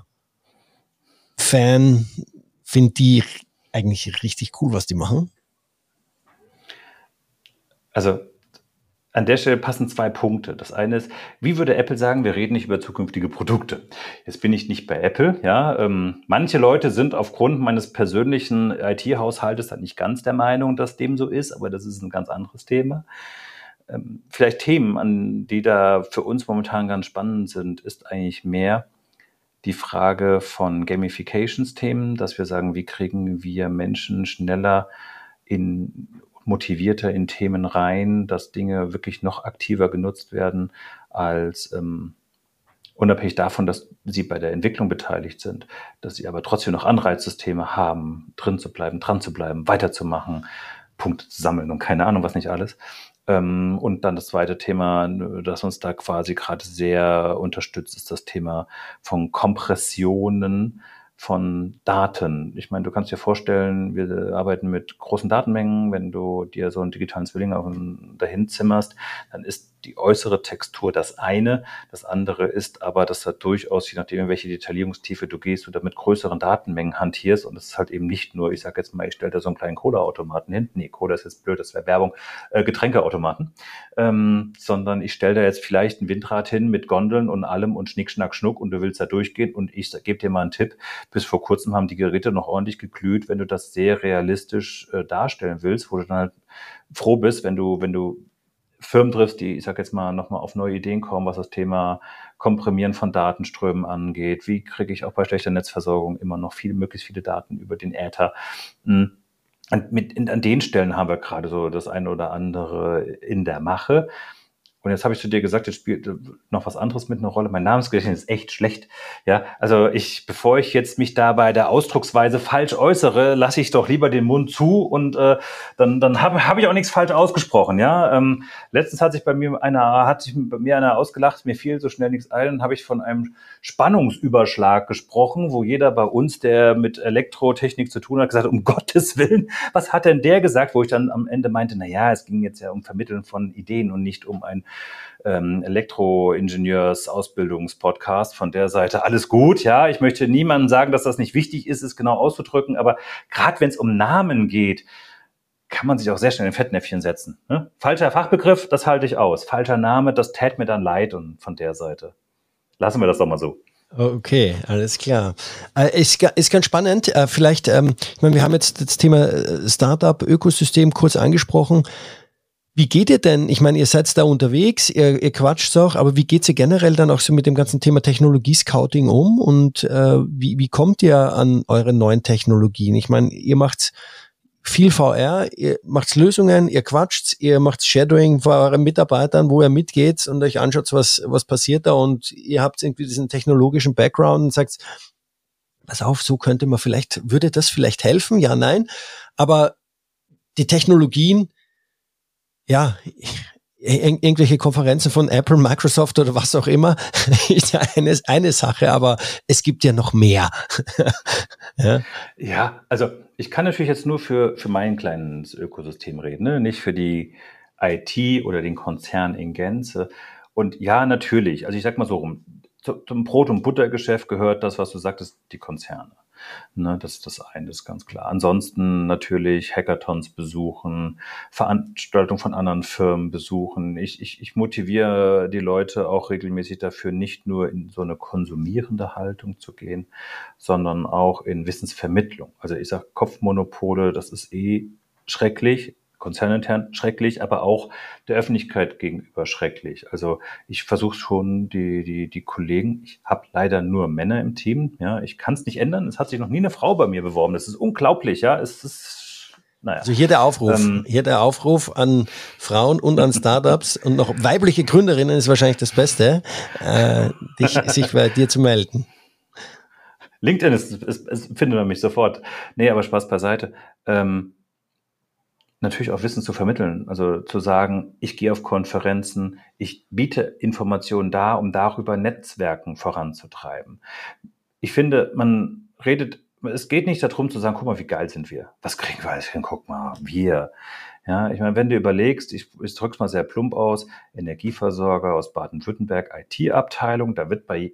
R-Fan finde die eigentlich richtig cool, was die machen. Also An der Stelle passen zwei Punkte. Das eine ist, wie würde Apple sagen, wir reden nicht über zukünftige Produkte. Jetzt bin ich nicht bei Apple. Ja, ähm, manche Leute sind aufgrund meines persönlichen I T-Haushaltes dann nicht ganz der Meinung, dass dem so ist, aber das ist ein ganz anderes Thema. Ähm, vielleicht Themen, an die da für uns momentan ganz spannend sind, ist eigentlich mehr die Frage von Gamifications-Themen, dass wir sagen, wie kriegen wir Menschen schneller in motivierter in Themen rein, dass Dinge wirklich noch aktiver genutzt werden, als ähm, unabhängig davon, dass sie bei der Entwicklung beteiligt sind, dass sie aber trotzdem noch Anreizsysteme haben, drin zu bleiben, dran zu bleiben, weiterzumachen, Punkte zu sammeln und keine Ahnung, was nicht alles. Ähm, und dann das zweite Thema, das uns da quasi gerade sehr unterstützt, ist das Thema von Kompressionen von Daten. Ich meine, du kannst dir vorstellen, wir arbeiten mit großen Datenmengen. Wenn du dir so einen digitalen Zwilling auf einen, dahin zimmerst, dann ist die äußere Textur das eine. Das andere ist aber, dass da durchaus, je nachdem, in welche Detaillierungstiefe du gehst, du da mit größeren Datenmengen hantierst. Und es ist halt eben nicht nur, ich sage jetzt mal, ich stelle da so einen kleinen Cola-Automaten hin. Nee, Cola ist jetzt blöd, das wäre Werbung. Äh, Getränkeautomaten. Ähm, sondern ich stelle da jetzt vielleicht ein Windrad hin mit Gondeln und allem und Schnick, Schnack, Schnuck und du willst da durchgehen und ich gebe dir mal einen Tipp. Bis vor kurzem haben die Geräte noch ordentlich geglüht, wenn du das sehr realistisch äh, darstellen willst, wo du dann halt froh bist, wenn du, wenn du Firmen triffst, die, ich sag jetzt mal, nochmal auf neue Ideen kommen, was das Thema Komprimieren von Datenströmen angeht. Wie kriege ich auch bei schlechter Netzversorgung immer noch viel, möglichst viele Daten über den Äther? Und mit, in, an den Stellen haben wir gerade so das eine oder andere in der Mache. Und jetzt habe ich zu dir gesagt, jetzt spielt noch was anderes mit einer Rolle. Mein Namensgedächtnis ist echt schlecht. Ja, also ich, bevor ich jetzt mich da bei der Ausdrucksweise falsch äußere, lasse ich doch lieber den Mund zu und äh, dann, dann habe hab ich auch nichts falsch ausgesprochen. Ja, ähm, letztens hat sich bei mir einer, hat sich bei mir einer ausgelacht, mir fiel so schnell nichts ein, dann habe ich von einem Spannungsüberschlag gesprochen, wo jeder bei uns, der mit Elektrotechnik zu tun hat, gesagt hat, um Gottes Willen, was hat denn der gesagt? Wo ich dann am Ende meinte, na ja, es ging jetzt ja um Vermitteln von Ideen und nicht um ein ähm, Elektroingenieurs-Ausbildungspodcast. Von der Seite alles gut, ja. Ich möchte niemandem sagen, dass das nicht wichtig ist, es genau auszudrücken, aber gerade wenn es um Namen geht, kann man sich auch sehr schnell in Fettnäpfchen setzen. Ne? Falscher Fachbegriff, das halte ich aus. Falscher Name, das tät mir dann leid und von der Seite. Lassen wir das doch mal so. Okay, alles klar. Äh, ist, ist ganz spannend. Äh, vielleicht, ähm, ich meine, wir haben jetzt das Thema Startup-Ökosystem kurz angesprochen. Wie geht ihr denn? Ich meine, ihr seid da unterwegs, ihr, ihr quatscht auch, aber wie geht's ihr generell dann auch so mit dem ganzen Thema Technologie-Scouting um und äh, wie, wie kommt ihr an eure neuen Technologien? Ich meine, ihr macht viel V R, ihr macht Lösungen, ihr quatscht, ihr macht Shadowing vor euren Mitarbeitern, wo ihr mitgeht und euch anschaut, was, was passiert da und ihr habt irgendwie diesen technologischen Background und sagt, pass auf, so könnte man vielleicht, würde das vielleicht helfen? Ja, nein. Aber die Technologien, ja, ir- irgendwelche Konferenzen von Apple, Microsoft oder was auch immer, ist ja eine, eine Sache, aber es gibt ja noch mehr. ja. Ja, also ich kann natürlich jetzt nur für, für mein kleines Ökosystem reden, ne? Nicht für die I T oder den Konzern in Gänze. Und ja, natürlich, also ich sag mal so rum, zu- zum Brot- und Buttergeschäft gehört das, was du sagtest, die Konzerne. Ne, das ist das eine, das ist ganz klar. Ansonsten natürlich Hackathons besuchen, Veranstaltungen von anderen Firmen besuchen. Ich, ich, ich motiviere die Leute auch regelmäßig dafür, nicht nur in so eine konsumierende Haltung zu gehen, sondern auch in Wissensvermittlung. Also ich sage, Kopfmonopole, das ist eh schrecklich, konzernintern schrecklich, aber auch der Öffentlichkeit gegenüber schrecklich. Also ich versuche schon, die, die, die Kollegen, ich habe leider nur Männer im Team, ja, ich kann es nicht ändern, es hat sich noch nie eine Frau bei mir beworben, das ist unglaublich, ja, es ist, naja. Also hier der Aufruf, Ähm, hier der Aufruf an Frauen und an Startups und noch weibliche Gründerinnen ist wahrscheinlich das Beste, äh, dich, sich bei dir zu melden. LinkedIn ist, ist, ist, findet man mich sofort. Nee, aber Spaß beiseite. Ähm, natürlich auch Wissen zu vermitteln, also zu sagen, ich gehe auf Konferenzen, ich biete Informationen da, um darüber Netzwerken voranzutreiben. Ich finde, man redet, es geht nicht darum zu sagen, guck mal, wie geil sind wir, was kriegen wir alles hin, guck mal, wir. Ja, ich meine, wenn du überlegst, ich, ich drücke es mal sehr plump aus, Energieversorger aus Baden-Württemberg, I T-Abteilung, da wird bei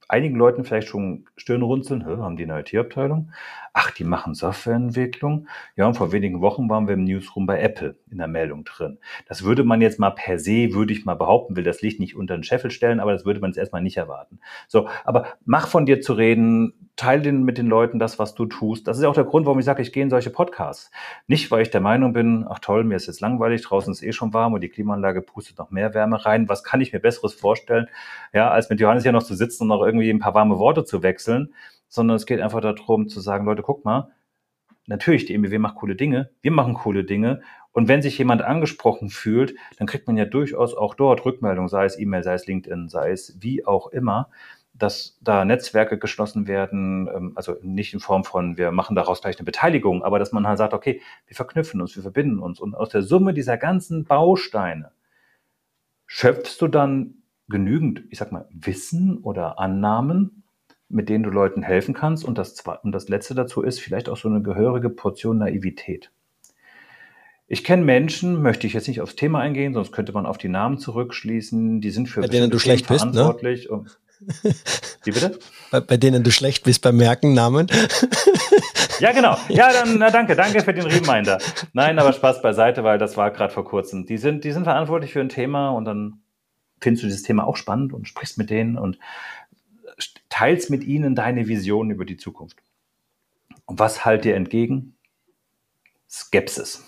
einigen Leuten vielleicht schon Stirnrunzeln, hä, haben die eine I T-Abteilung? Ach, die machen Softwareentwicklung? Ja, und vor wenigen Wochen waren wir im Newsroom bei Apple in der Meldung drin. Das würde man jetzt mal per se, würde ich mal behaupten, will das Licht nicht unter den Scheffel stellen, aber das würde man jetzt erstmal nicht erwarten. So, aber mach von dir zu reden, teile den, mit den Leuten das, was du tust. Das ist ja auch der Grund, warum ich sage, ich gehe in solche Podcasts. Nicht, weil ich der Meinung bin, ach toll, mir ist jetzt langweilig, draußen ist eh schon warm und die Klimaanlage pustet noch mehr Wärme rein. Was kann ich mir Besseres vorstellen, ja, als mit Johannes hier noch zu sitzen und noch irgendwie ein paar warme Worte zu wechseln, sondern es geht einfach darum zu sagen, Leute, guck mal, natürlich, die M B W macht coole Dinge, wir machen coole Dinge und wenn sich jemand angesprochen fühlt, dann kriegt man ja durchaus auch dort Rückmeldung, sei es E-Mail, sei es LinkedIn, sei es wie auch immer, dass da Netzwerke geschlossen werden, also nicht in Form von, wir machen daraus gleich eine Beteiligung, aber dass man halt sagt, okay, wir verknüpfen uns, wir verbinden uns und aus der Summe dieser ganzen Bausteine schöpfst du dann genügend, ich sag mal, Wissen oder Annahmen, mit denen du Leuten helfen kannst und das, und das Letzte dazu ist vielleicht auch so eine gehörige Portion Naivität. Ich kenne Menschen, möchte ich jetzt nicht aufs Thema eingehen, sonst könnte man auf die Namen zurückschließen, die sind für bei denen du schlecht bist, verantwortlich. Ne? Und, wie bitte? Bei, bei denen du schlecht bist beim Merken Namen. Ja, genau. Ja, dann na, danke, danke für den Reminder. Nein, aber Spaß beiseite, weil das war gerade vor kurzem. Die sind, die sind verantwortlich für ein Thema und dann findest du dieses Thema auch spannend und sprichst mit denen und teilst mit ihnen deine Vision über die Zukunft. Und was halt dir entgegen? Skepsis.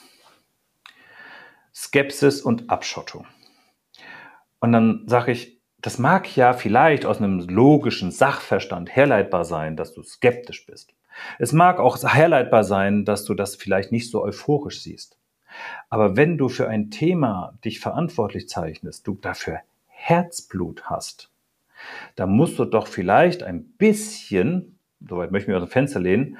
Skepsis und Abschottung. Und dann sage ich, das mag ja vielleicht aus einem logischen Sachverstand herleitbar sein, dass du skeptisch bist. Es mag auch herleitbar sein, dass du das vielleicht nicht so euphorisch siehst. Aber wenn du für ein Thema dich verantwortlich zeichnest, du dafür Herzblut hast, da musst du doch vielleicht ein bisschen, soweit möchte ich mich aus dem Fenster lehnen,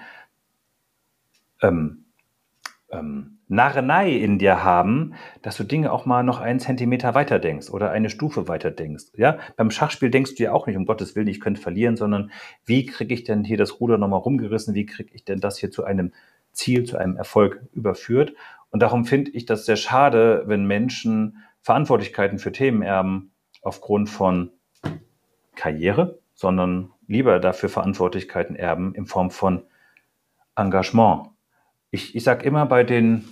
ähm, ähm, Narrenei in dir haben, dass du Dinge auch mal noch einen Zentimeter weiter denkst oder eine Stufe weiter denkst. Ja? Beim Schachspiel denkst du ja auch nicht, um Gottes Willen, ich könnte verlieren, sondern wie kriege ich denn hier das Ruder nochmal rumgerissen, wie kriege ich denn das hier zu einem Ziel, zu einem Erfolg überführt? Und darum finde ich das sehr schade, wenn Menschen Verantwortlichkeiten für Themen erben aufgrund von Karriere, sondern lieber dafür Verantwortlichkeiten erben in Form von Engagement. Ich, ich sage immer bei den,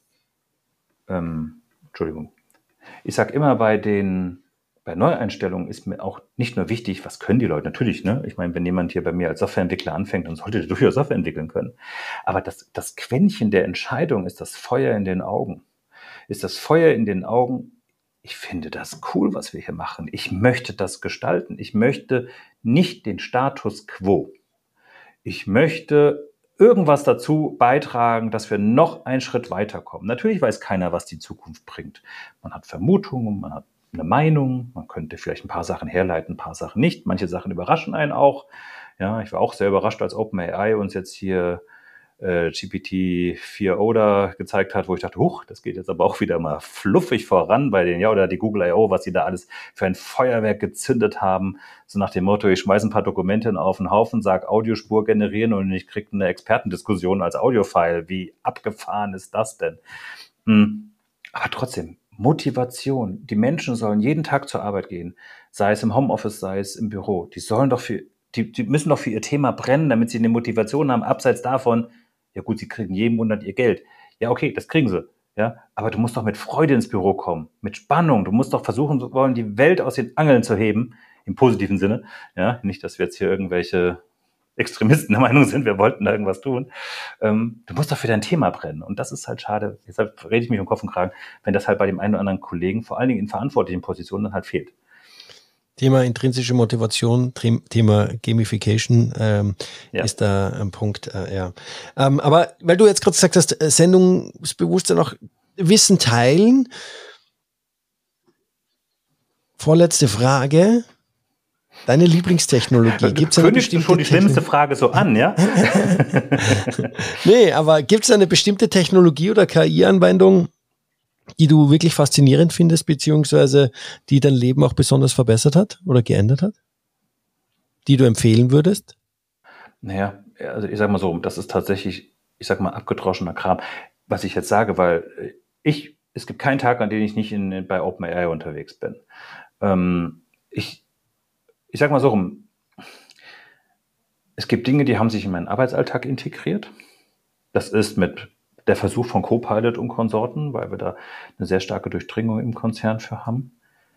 ähm, Entschuldigung, ich sage immer bei den, bei Neueinstellungen ist mir auch nicht nur wichtig, was können die Leute, natürlich, ne? Ich meine, wenn jemand hier bei mir als Softwareentwickler anfängt, dann sollte der durchaus Software entwickeln können. Aber das, das Quäntchen der Entscheidung ist das Feuer in den Augen. Ist das Feuer in den Augen, ich finde das cool, was wir hier machen. Ich möchte das gestalten. Ich möchte nicht den Status quo. Ich möchte irgendwas dazu beitragen, dass wir noch einen Schritt weiterkommen. Natürlich weiß keiner, was die Zukunft bringt. Man hat Vermutungen, man hat eine Meinung, man könnte vielleicht ein paar Sachen herleiten, ein paar Sachen nicht. Manche Sachen überraschen einen auch. Ja, ich war auch sehr überrascht, als OpenAI uns jetzt hier äh, G P T vier o da gezeigt hat, wo ich dachte, huch, das geht jetzt aber auch wieder mal fluffig voran bei denen, ja, oder die Google I O, was sie da alles für ein Feuerwerk gezündet haben, so nach dem Motto, ich schmeiße ein paar Dokumente auf den Haufen, sag Audiospur generieren und ich kriege eine Expertendiskussion als Audiofile. Wie abgefahren ist das denn? Hm. Aber trotzdem, Motivation. Die Menschen sollen jeden Tag zur Arbeit gehen, sei es im Homeoffice, sei es im Büro. Die sollen doch für, die, die müssen doch für ihr Thema brennen, damit sie eine Motivation haben, abseits davon, ja gut, sie kriegen jeden Monat ihr Geld. Ja, okay, das kriegen sie. Ja, aber du musst doch mit Freude ins Büro kommen, mit Spannung. Du musst doch versuchen wollen, die Welt aus den Angeln zu heben, im positiven Sinne. Ja, nicht, dass wir jetzt hier irgendwelche Extremisten der Meinung sind, wir wollten da irgendwas tun. Ähm, du musst doch für dein Thema brennen. Und das ist halt schade. Deshalb rede ich mich um Kopf und Kragen, wenn das halt bei dem einen oder anderen Kollegen, vor allen Dingen in verantwortlichen Positionen, dann halt fehlt. Thema intrinsische Motivation, Thema Gamification ähm, ja. ist da ein Punkt, äh, ja. Ähm, aber weil du jetzt gerade gesagt hast, Sendungsbewusstsein auch Wissen teilen. Vorletzte Frage. Deine Lieblingstechnologie. Gibt's eine Kündigst du schon die schlimmste Frage so an, ja? Nee, aber gibt es eine bestimmte Technologie oder K I-Anwendung, die du wirklich faszinierend findest, beziehungsweise die dein Leben auch besonders verbessert hat oder geändert hat? Die du empfehlen würdest? Naja, also ich sag mal so, das ist tatsächlich, ich sag mal, abgedroschener Kram, was ich jetzt sage, weil ich, es gibt keinen Tag, an dem ich nicht in, bei OpenAI unterwegs bin. Ähm, ich, ich sag mal so rum, Es gibt Dinge, die haben sich in meinen Arbeitsalltag integriert. Das ist mit der Versuch von Copilot und Konsorten, weil wir da eine sehr starke Durchdringung im Konzern für haben.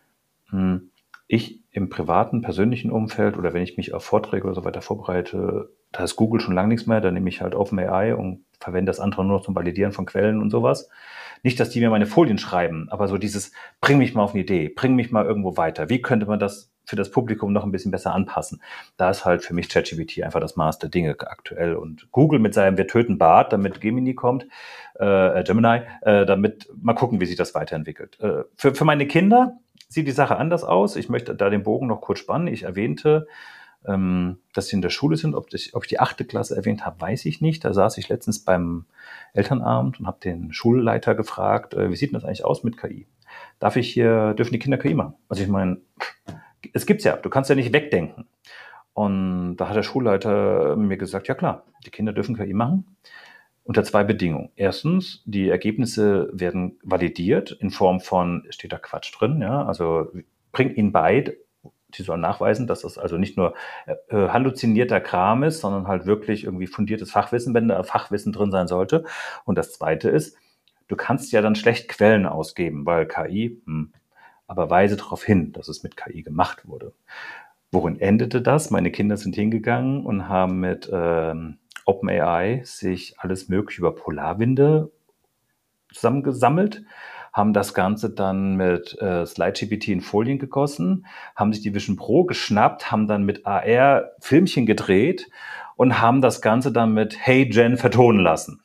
Ich im privaten, persönlichen Umfeld oder wenn ich mich auf Vorträge oder so weiter vorbereite, da ist Google schon lange nichts mehr, da nehme ich halt OpenAI und verwende das andere nur noch zum Validieren von Quellen und sowas. Nicht, dass die mir meine Folien schreiben, aber so dieses, bring mich mal auf eine Idee, bring mich mal irgendwo weiter. Wie könnte man das für das Publikum noch ein bisschen besser anpassen? Da ist halt für mich ChatGPT einfach das Maß der Dinge aktuell. Und Google mit seinem Wir töten Bart, damit Gemini kommt, äh, Gemini, äh, damit mal gucken, wie sich das weiterentwickelt. Äh, für, für meine Kinder sieht die Sache anders aus. Ich möchte da den Bogen noch kurz spannen. Ich erwähnte, ähm, dass sie in der Schule sind. Ob ich, ob ich die achte Klasse erwähnt habe, weiß ich nicht. Da saß ich letztens beim Elternabend und habe den Schulleiter gefragt, äh, wie sieht denn das eigentlich aus mit K I? Darf ich hier, dürfen die Kinder K I machen? Also ich meine, es gibt's ja, du kannst ja nicht wegdenken. Und da hat der Schulleiter mir gesagt, ja klar, die Kinder dürfen K I machen. Unter zwei Bedingungen. Erstens, die Ergebnisse werden validiert in Form von, steht da Quatsch drin, ja, also bring ihnen bei, sie sollen nachweisen, dass das also nicht nur äh, halluzinierter Kram ist, sondern halt wirklich irgendwie fundiertes Fachwissen, wenn da Fachwissen drin sein sollte. Und das Zweite ist, du kannst ja dann schlecht Quellen ausgeben, weil K I, hm, aber weise darauf hin, dass es mit K I gemacht wurde. Worin endete das? Meine Kinder sind hingegangen und haben mit ähm, OpenAI sich alles mögliche über Polarwinde zusammengesammelt, haben das Ganze dann mit äh, SlideGPT in Folien gegossen, haben sich die Vision Pro geschnappt, haben dann mit A R Filmchen gedreht und haben das Ganze dann mit Hey Jen vertonen lassen.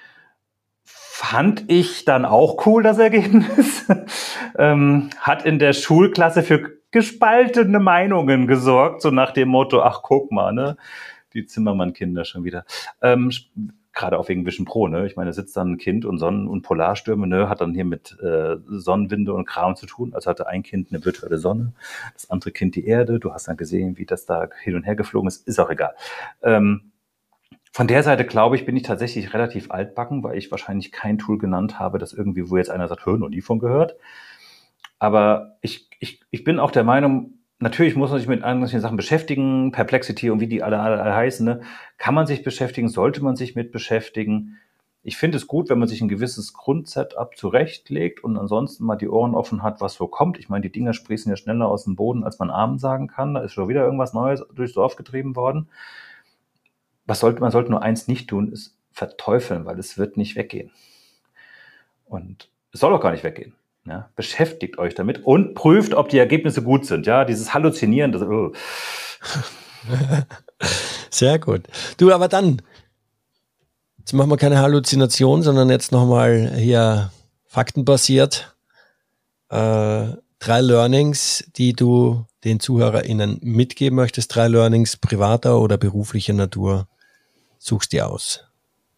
Fand ich dann auch cool, das Ergebnis. ähm, hat in der Schulklasse für gespaltene Meinungen gesorgt, so nach dem Motto, ach guck mal, ne, die Zimmermann-Kinder schon wieder. Ähm, gerade auch wegen Vision Pro, ne? Ich meine, da sitzt dann ein Kind und Sonnen- und Polarstürme, ne? Hat dann hier mit äh, Sonnenwinde und Kram zu tun. Also hatte ein Kind eine virtuelle Sonne, das andere Kind die Erde. Du hast dann gesehen, wie das da hin und her geflogen ist. Ist auch egal. Ähm, von der Seite, glaube ich, bin ich tatsächlich relativ altbacken, weil ich wahrscheinlich kein Tool genannt habe, das irgendwie, wo jetzt einer sagt, hör, noch nie von gehört. Aber ich, ich, ich bin auch der Meinung, natürlich muss man sich mit anderen Sachen beschäftigen, Perplexity und wie die alle, alle, alle heißen, ne? Kann man sich beschäftigen, sollte man sich mit beschäftigen. Ich finde es gut, wenn man sich ein gewisses Grundsetup zurechtlegt und ansonsten mal die Ohren offen hat, was so kommt. Ich meine, die Dinger sprießen ja schneller aus dem Boden, als man Amen sagen kann. Da ist schon wieder irgendwas Neues durchs Dorf getrieben worden. Was sollte, man sollte nur eins nicht tun, ist verteufeln, weil es wird nicht weggehen. Und es soll auch gar nicht weggehen. Ja, beschäftigt euch damit und prüft, ob die Ergebnisse gut sind. Ja, dieses Halluzinieren, das, oh. Sehr gut. Du, aber dann, jetzt machen wir keine Halluzination, sondern jetzt nochmal hier faktenbasiert. Äh, drei Learnings, die du den ZuhörerInnen mitgeben möchtest. Drei Learnings privater oder beruflicher Natur. Suchst dir aus.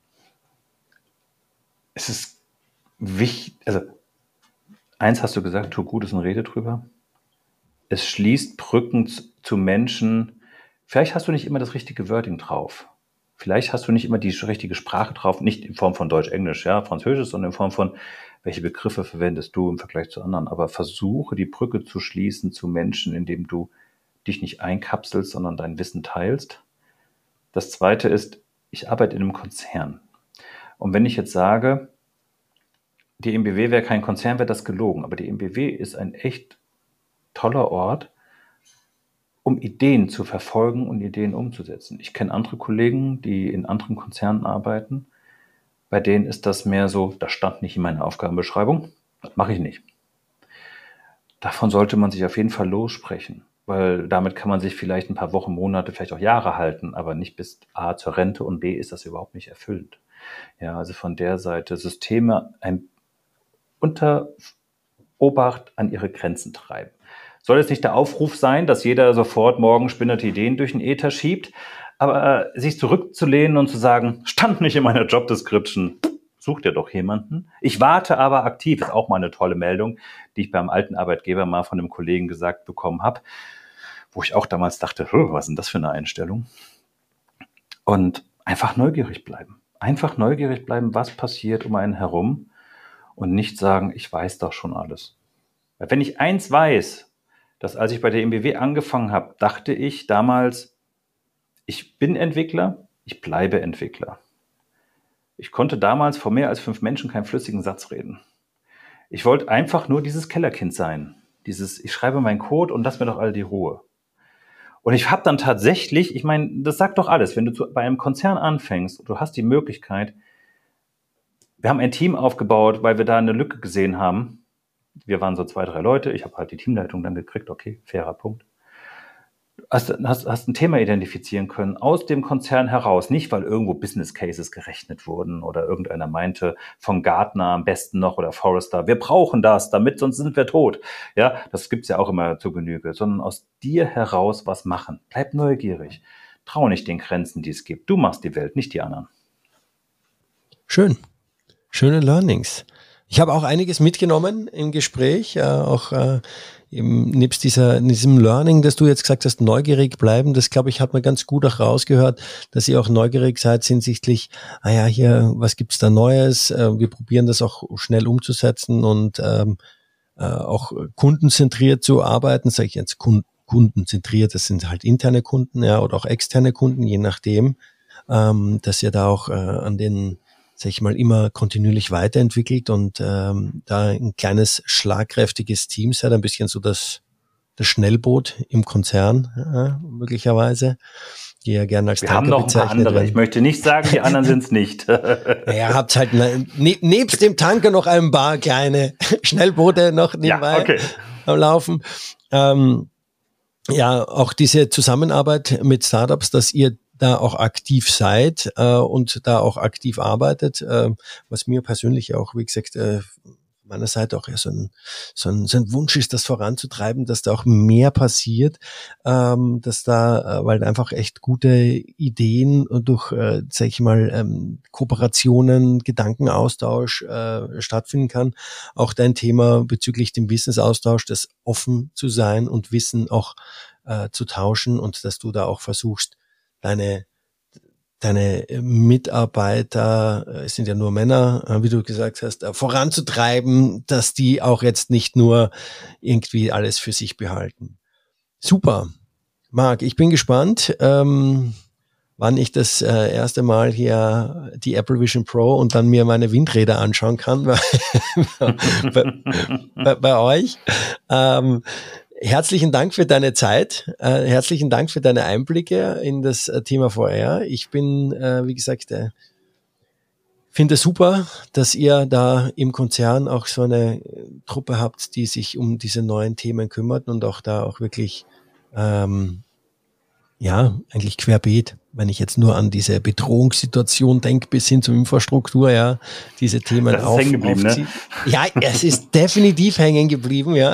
Es ist wichtig, also eins hast du gesagt, tu Gutes und rede drüber. Es schließt Brücken zu Menschen. Vielleicht hast du nicht immer das richtige Wording drauf. Vielleicht hast du nicht immer die richtige Sprache drauf, nicht in Form von Deutsch, Englisch, ja, Französisch, sondern in Form von, welche Begriffe verwendest du im Vergleich zu anderen. Aber versuche, die Brücke zu schließen zu Menschen, indem du dich nicht einkapselst, sondern dein Wissen teilst. Das Zweite ist, ich arbeite in einem Konzern. Und wenn ich jetzt sage, die M B W wäre kein Konzern, wäre das gelogen. Aber die M B W ist ein echt toller Ort, um Ideen zu verfolgen und Ideen umzusetzen. Ich kenne andere Kollegen, die in anderen Konzernen arbeiten. Bei denen ist das mehr so, das stand nicht in meiner Aufgabenbeschreibung, das mache ich nicht. Davon sollte man sich auf jeden Fall lossprechen, weil damit kann man sich vielleicht ein paar Wochen, Monate, vielleicht auch Jahre halten, aber nicht bis A zur Rente und B ist das überhaupt nicht erfüllend. Ja, also von der Seite Systeme ein unter Obacht an ihre Grenzen treiben. Soll jetzt nicht der Aufruf sein, dass jeder sofort morgen spinnerte Ideen durch den Äther schiebt, aber äh, sich zurückzulehnen und zu sagen, stand nicht in meiner Job Description, sucht ja doch jemanden. Ich warte aber aktiv, ist auch mal eine tolle Meldung, die ich beim alten Arbeitgeber mal von einem Kollegen gesagt bekommen habe, wo ich auch damals dachte, was ist denn das für eine Einstellung? Und einfach neugierig bleiben. Einfach neugierig bleiben, was passiert um einen herum. Und nicht sagen, ich weiß doch schon alles. Weil wenn ich eins weiß, dass als ich bei der M B W angefangen habe, dachte ich damals, ich bin Entwickler, ich bleibe Entwickler. Ich konnte damals vor mehr als fünf Menschen keinen flüssigen Satz reden. Ich wollte einfach nur dieses Kellerkind sein. Dieses, ich schreibe meinen Code und lass mir doch alle die Ruhe. Und ich habe dann tatsächlich, ich meine, das sagt doch alles, wenn du zu, bei einem Konzern anfängst und du hast die Möglichkeit, wir haben ein Team aufgebaut, weil wir da eine Lücke gesehen haben. Wir waren so zwei, drei Leute, ich habe halt die Teamleitung dann gekriegt, okay, fairer Punkt. Hast, hast, hast ein Thema identifizieren können aus dem Konzern heraus, nicht weil irgendwo Business Cases gerechnet wurden oder irgendeiner meinte von Gartner am besten noch oder Forrester, wir brauchen das, damit sonst sind wir tot. Ja, das gibt's ja auch immer zur Genüge, sondern aus dir heraus was machen. Bleib neugierig, trau nicht den Grenzen, die es gibt. Du machst die Welt, nicht die anderen. Schön, schöne Learnings. Ich habe auch einiges mitgenommen im Gespräch, äh, auch äh, Eben nebst dieser, diesem Learning, dass du jetzt gesagt hast, neugierig bleiben, das glaube ich, hat man ganz gut auch rausgehört, dass ihr auch neugierig seid hinsichtlich, ah ja, hier, was gibt's da Neues? Äh, wir probieren das auch schnell umzusetzen und ähm, äh, auch kundenzentriert zu arbeiten, sage ich jetzt Kunden, kundenzentriert, das sind halt interne Kunden, ja, oder auch externe Kunden, je nachdem, ähm, dass ihr da auch äh, an den sag ich mal, immer kontinuierlich weiterentwickelt und ähm, da ein kleines, schlagkräftiges Team seid, ein bisschen so das, das Schnellboot im Konzern äh, möglicherweise, die ja gerne als Wir Tanker haben noch ein paar andere, werden. Ich möchte nicht sagen, die anderen sind es nicht. Naja, habt halt ne, nebst dem Tanker noch ein paar kleine Schnellboote noch nebenbei ja, okay. am Laufen. Ähm, ja, auch diese Zusammenarbeit mit Startups, dass ihr da auch aktiv seid äh, und da auch aktiv arbeitet, äh, was mir persönlich auch, wie gesagt, äh, meiner Seite auch ja so ein, so ein, so ein Wunsch ist, das voranzutreiben, dass da auch mehr passiert, ähm, dass da, äh, weil einfach echt gute Ideen durch, äh, sag ich mal, ähm, Kooperationen, Gedankenaustausch äh, stattfinden kann. Auch dein Thema bezüglich dem Wissensaustausch, das offen zu sein und Wissen auch äh, zu tauschen und dass du da auch versuchst, deine deine Mitarbeiter, es sind ja nur Männer, wie du gesagt hast, voranzutreiben, dass die auch jetzt nicht nur irgendwie alles für sich behalten. Super. Marc, ich bin gespannt, ähm, wann ich das äh, erste Mal hier die Apple Vision Pro und dann mir meine Windräder anschauen kann bei, bei, bei, bei euch. Ähm, Herzlichen Dank für deine Zeit, äh, herzlichen Dank für deine Einblicke in das äh, Thema V R. Ich bin, äh, wie gesagt, äh, finde es super, dass ihr da im Konzern auch so eine äh, Truppe habt, die sich um diese neuen Themen kümmert und auch da auch wirklich, ähm, ja, eigentlich querbeet, wenn ich jetzt nur an diese Bedrohungssituation denke, bis hin zur Infrastruktur, ja, diese Themen das ist auf, hängen geblieben, ne? Ja, es ist definitiv hängen geblieben, ja.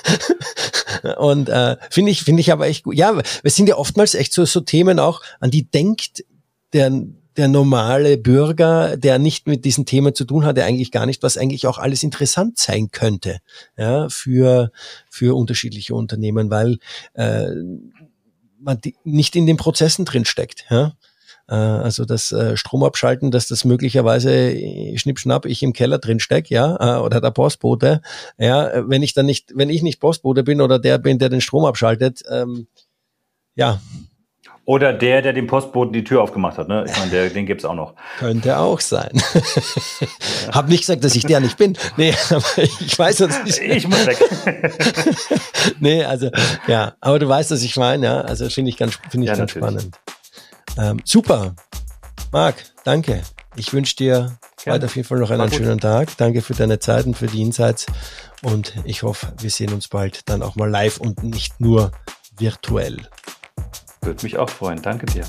Und äh, finde ich, finde ich aber echt gut. Ja, es sind ja oftmals echt so so Themen auch, an die denkt der der normale Bürger, der nicht mit diesen Themen zu tun hat, der eigentlich gar nicht, was eigentlich auch alles interessant sein könnte, ja, für für unterschiedliche Unternehmen, weil äh, man die, nicht in den Prozessen drin steckt, ja. Also das äh, Strom abschalten, dass das möglicherweise äh, schnippschnapp ich im Keller drin steck, ja, äh, oder der Postbote, ja, wenn ich dann nicht, wenn ich nicht Postbote bin oder der bin, der den Strom abschaltet, ähm, ja. Oder der, der dem Postboten die Tür aufgemacht hat, ne? Ich meine, der, den gibt's auch noch. Könnte auch sein. Ja. Hab nicht gesagt, dass ich der nicht bin. Nee, aber ich weiß sonst nicht. Ich muss weg. Nee, also, ja, aber du weißt, was ich meine, ja, also finde ich ganz, finde ich ja, ganz natürlich. spannend. Ähm, super. Marc, danke. Ich wünsche dir Gerne. heute auf jeden Fall noch einen schönen Tag. Danke für deine Zeit und für die Insights. Und ich hoffe, wir sehen uns bald dann auch mal live und nicht nur virtuell. Würde mich auch freuen. Danke dir.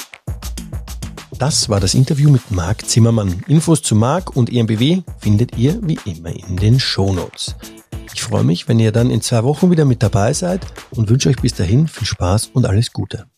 Das war das Interview mit Marc Zimmermann. Infos zu Marc und E M B W findet ihr wie immer in den Shownotes. Ich freue mich, wenn ihr dann in zwei Wochen wieder mit dabei seid und wünsche euch bis dahin viel Spaß und alles Gute.